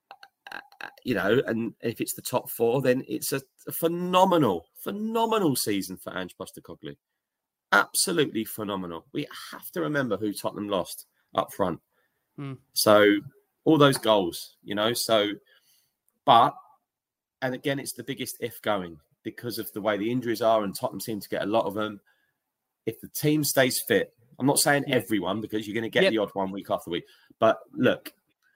if it's the top 4, then it's a phenomenal season for Ange Postecoglou. Absolutely phenomenal. We have to remember who Tottenham lost up front. So all those goals, and again, it's the biggest if going because of the way the injuries are, and Tottenham seem to get a lot of them. If the team stays fit, I'm not saying everyone, because you're going to get the odd one week after week, but look,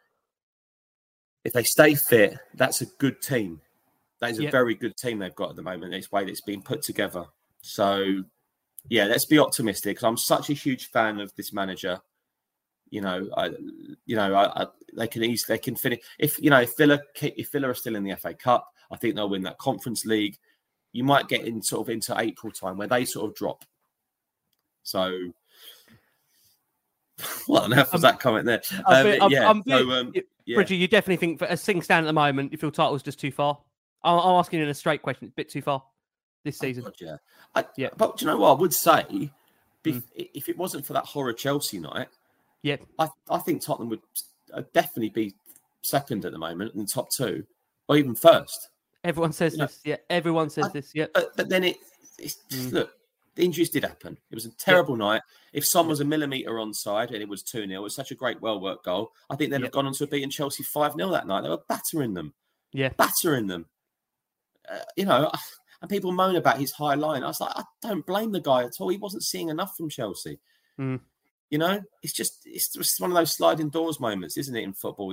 if they stay fit, that's a good team. That is a very good team they've got at the moment. It's the way that it's been put together. So, yeah, let's be optimistic. Because I'm such a huge fan of this manager. They can finish. If Villa are still in the FA Cup, I think they'll win that Conference League. You might get into April time where they sort of drop. So, what on earth was that comment there? Bridgie, you definitely think, as things stand at the moment, you feel title's just too far? I'm asking you in a straight question. It's a bit too far this season. God, but do you know what I would say? If it wasn't for that horror Chelsea night, I think Tottenham would definitely be second at the moment in the top 2, or even first. Everyone says this. Yeah, everyone says this. Yeah, but then look, the injuries did happen. It was a terrible night. If Son was a millimetre onside and it was 2-0, it was such a great, well-worked goal. I think they'd have gone on to have beaten Chelsea 5-0 that night. They were battering them. Yeah. Battering them. And people moan about his high line. I was like, I don't blame the guy at all. He wasn't seeing enough from Chelsea. It's just one of those sliding doors moments, isn't it, in football?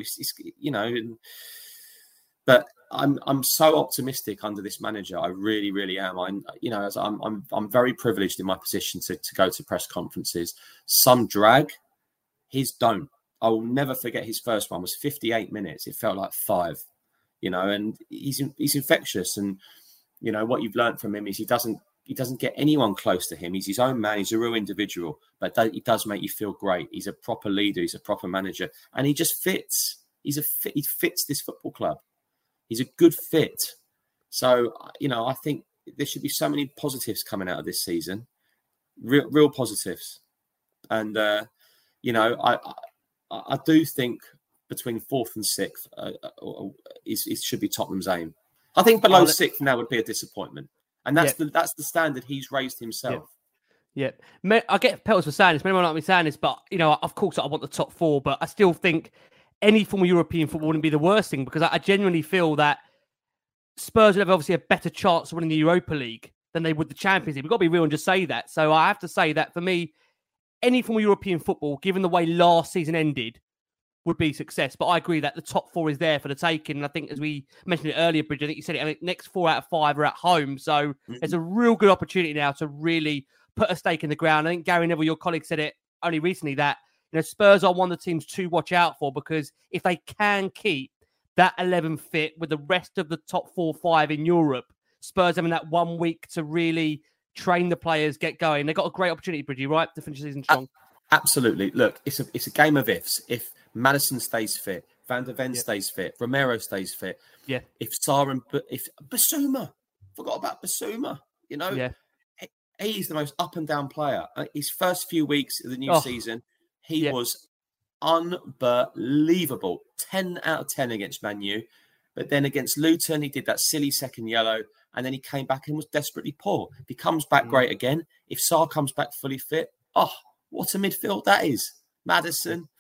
But I'm so optimistic under this manager. I really, really am. I'm very privileged in my position to go to press conferences. Some drag, his don't. I will never forget his first one was 58 minutes. It felt like 5, and he's infectious. And what you've learned from him is he doesn't get anyone close to him. He's his own man. He's a real individual, but he does make you feel great. He's a proper leader. He's a proper manager, and he just fits. He fits this football club. He's a good fit. So, I think there should be so many positives coming out of this season, real positives. And, I do think between 4th and 6th it should be Tottenham's aim. I think below 6th now would be a disappointment. And that's the standard he's raised himself. Yeah. I get pelters for saying this. Many like me saying this, but, of course I want the top 4, but I still think any form of European football wouldn't be the worst thing, because I genuinely feel that Spurs would have obviously a better chance of winning the Europa League than they would the Champions League. We've got to be real and just say that. So I have to say that for me, any form of European football, given the way last season ended, would be success. But I agree that the top 4 is there for the taking. And I think, as we mentioned it earlier, Bridget, I think you said it, next 4 out of 5 are at home. So there's a real good opportunity now to really put a stake in the ground. I think Gary Neville, your colleague, said it only recently that Spurs are one of the teams to watch out for, because if they can keep that 11 fit with the rest of the top 4-5 in Europe, Spurs having that 1 week to really train the players, get going. They've got a great opportunity, Bridgie, right, to finish the season strong. Absolutely. Look, it's a game of ifs. If Maddison stays fit, Van der Ven stays fit, Romero stays fit. Yeah. If Basuma, forgot about Basuma. He's the most up and down player. His first few weeks of the new season, he was unbelievable. 10 out of 10 against Man U. But then against Luton, he did that silly second yellow, and then he came back and was desperately poor. If he comes back great again, if Sarr comes back fully fit, what a midfield that is. Maddison,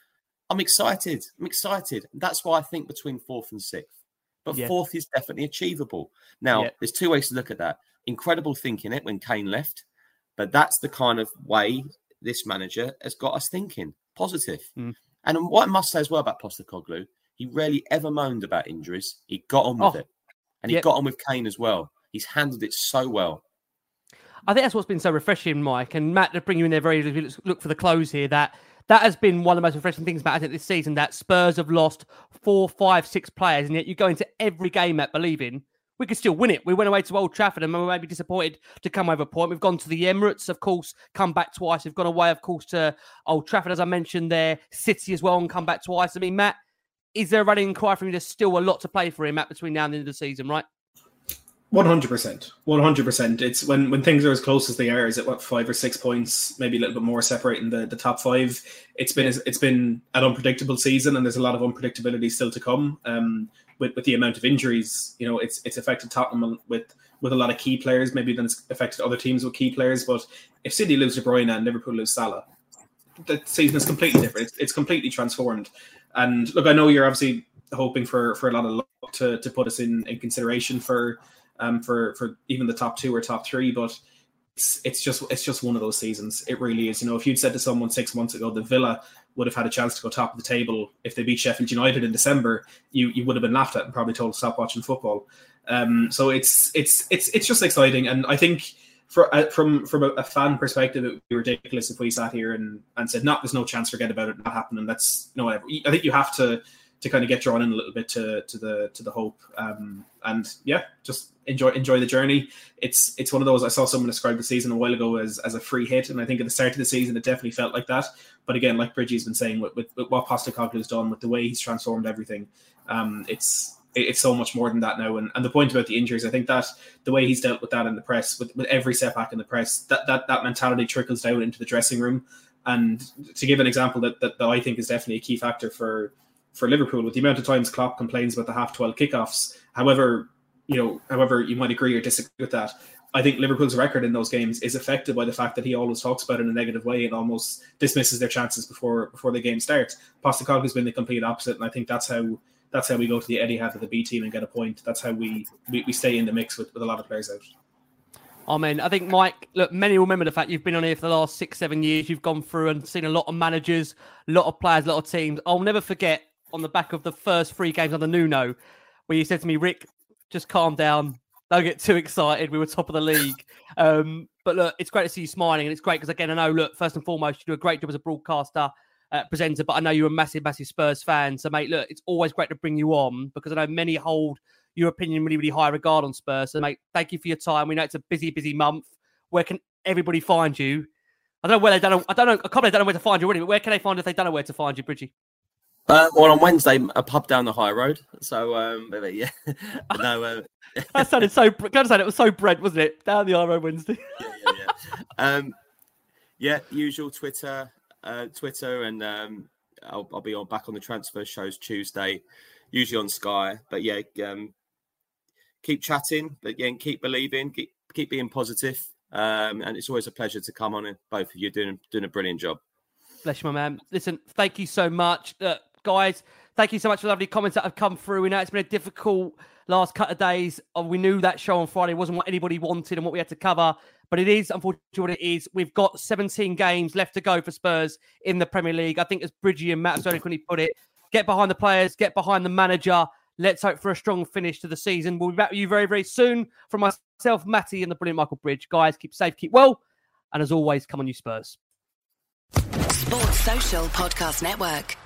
I'm excited. That's why I think between 4th and 6th. But 4th is definitely achievable. Now, there's two ways to look at that. Incredible thinking it when Kane left, but that's the kind of way this manager has got us thinking. Positive. And what I must say as well about Postecoglou, he rarely ever moaned about injuries. He got on with it. And he got on with Kane as well. He's handled it so well. I think that's what's been so refreshing, Mike. And Matt, to bring you in there very look for the close here, that has been one of the most refreshing things about it this season, that Spurs have lost 4, 5, 6 players, and yet you go into every game at believing we could still win it. We went away to Old Trafford and we may be disappointed to come over a point. We've gone to the Emirates, of course, come back twice. We've gone away, of course, to Old Trafford, as I mentioned there, City as well, and come back twice. I mean, Matt, is there a running cry from you? There's still a lot to play for him, Matt, between now and the end of the season, right? 100%. It's when things are as close as they are, is it 5 or 6 points, maybe a little bit more separating the top 5. It's been an unpredictable season, and there's a lot of unpredictability still to come. With the amount of injuries, it's affected Tottenham with a lot of key players. Maybe then it's affected other teams with key players. But if City lose De Bruyne and Liverpool lose Salah, the season is completely different. It's completely transformed. And look, I know you're obviously hoping for a lot of luck to put us in consideration for even the top 2 or top 3, but it's just one of those seasons. It really is. If you'd said to someone 6 months ago that Villa would have had a chance to go top of the table if they beat Sheffield United in December, you would have been laughed at and probably told to stop watching football. So it's just exciting, and I think from a fan perspective, it would be ridiculous if we sat here and said, "No, there's no chance. Forget about it. Not happening." That's whatever. I think you have to kind of get drawn in a little bit to the hope, and just enjoy the journey. It's one of those. I saw someone describe the season a while ago as a free hit, and I think at the start of the season it definitely felt like that. But again, like Bridgie's been saying, with what Postecoglou's done, with the way he's transformed everything, it's so much more than that now. And the point about the injuries, I think that the way he's dealt with that in the press, with every setback in the press, that mentality trickles down into the dressing room. And to give an example that I think is definitely a key factor for Liverpool, with the amount of times Klopp complains about the half-12 kickoffs, however you might agree or disagree with that, I think Liverpool's record in those games is affected by the fact that he always talks about it in a negative way and almost dismisses their chances before the game starts. Postecoglou's been the complete opposite, and I think that's how we go to the Etihad of the B team and get a point. That's how we stay in the mix with a lot of players out. Amen. I think, Mike, look, many will remember the fact you've been on here for the last 6-7 years. You've gone through and seen a lot of managers, a lot of players, a lot of teams. I'll never forget on the back of the first 3 games under Nuno, where you said to me, "Rick, just calm down. Don't get too excited. We were top of the league." But look, it's great to see you smiling. And it's great because, again, I know, look, first and foremost, you do a great job as a broadcaster, presenter, but I know you're a massive, massive Spurs fan. So, mate, look, it's always great to bring you on because I know many hold your opinion really, really high regard on Spurs. So, mate, thank you for your time. We know it's a busy, busy month. Where can everybody find you? I don't know where they don't. I can't believe they don't know where to find you already. But where can they find if they don't know where to find you, Bridgie? Well, on Wednesday, a pub down the high road. So, yeah. No, that sounded so. Gotta say, it was so Brent, wasn't it? Down the high road Wednesday. Yeah. Usual Twitter, and I'll be back on the transfer shows Tuesday, usually on Sky. But yeah, keep chatting, but yeah, keep believing, keep being positive. And it's always a pleasure to come on, and both of you doing a brilliant job. Bless you, my man. Listen, thank you so much. Guys, thank you so much for the lovely comments that have come through. We know it's been a difficult last couple of days. We knew that show on Friday wasn't what anybody wanted and what we had to cover, but it is, unfortunately, what it is. We've got 17 games left to go for Spurs in the Premier League. I think, as Bridgie and Matt so eloquently put it, get behind the players, get behind the manager. Let's hope for a strong finish to the season. We'll be back with you very, very soon. From myself, Matty, and the brilliant Michael Bridge. Guys, keep safe, keep well, and as always, come on, you Spurs. Sports Social Podcast Network.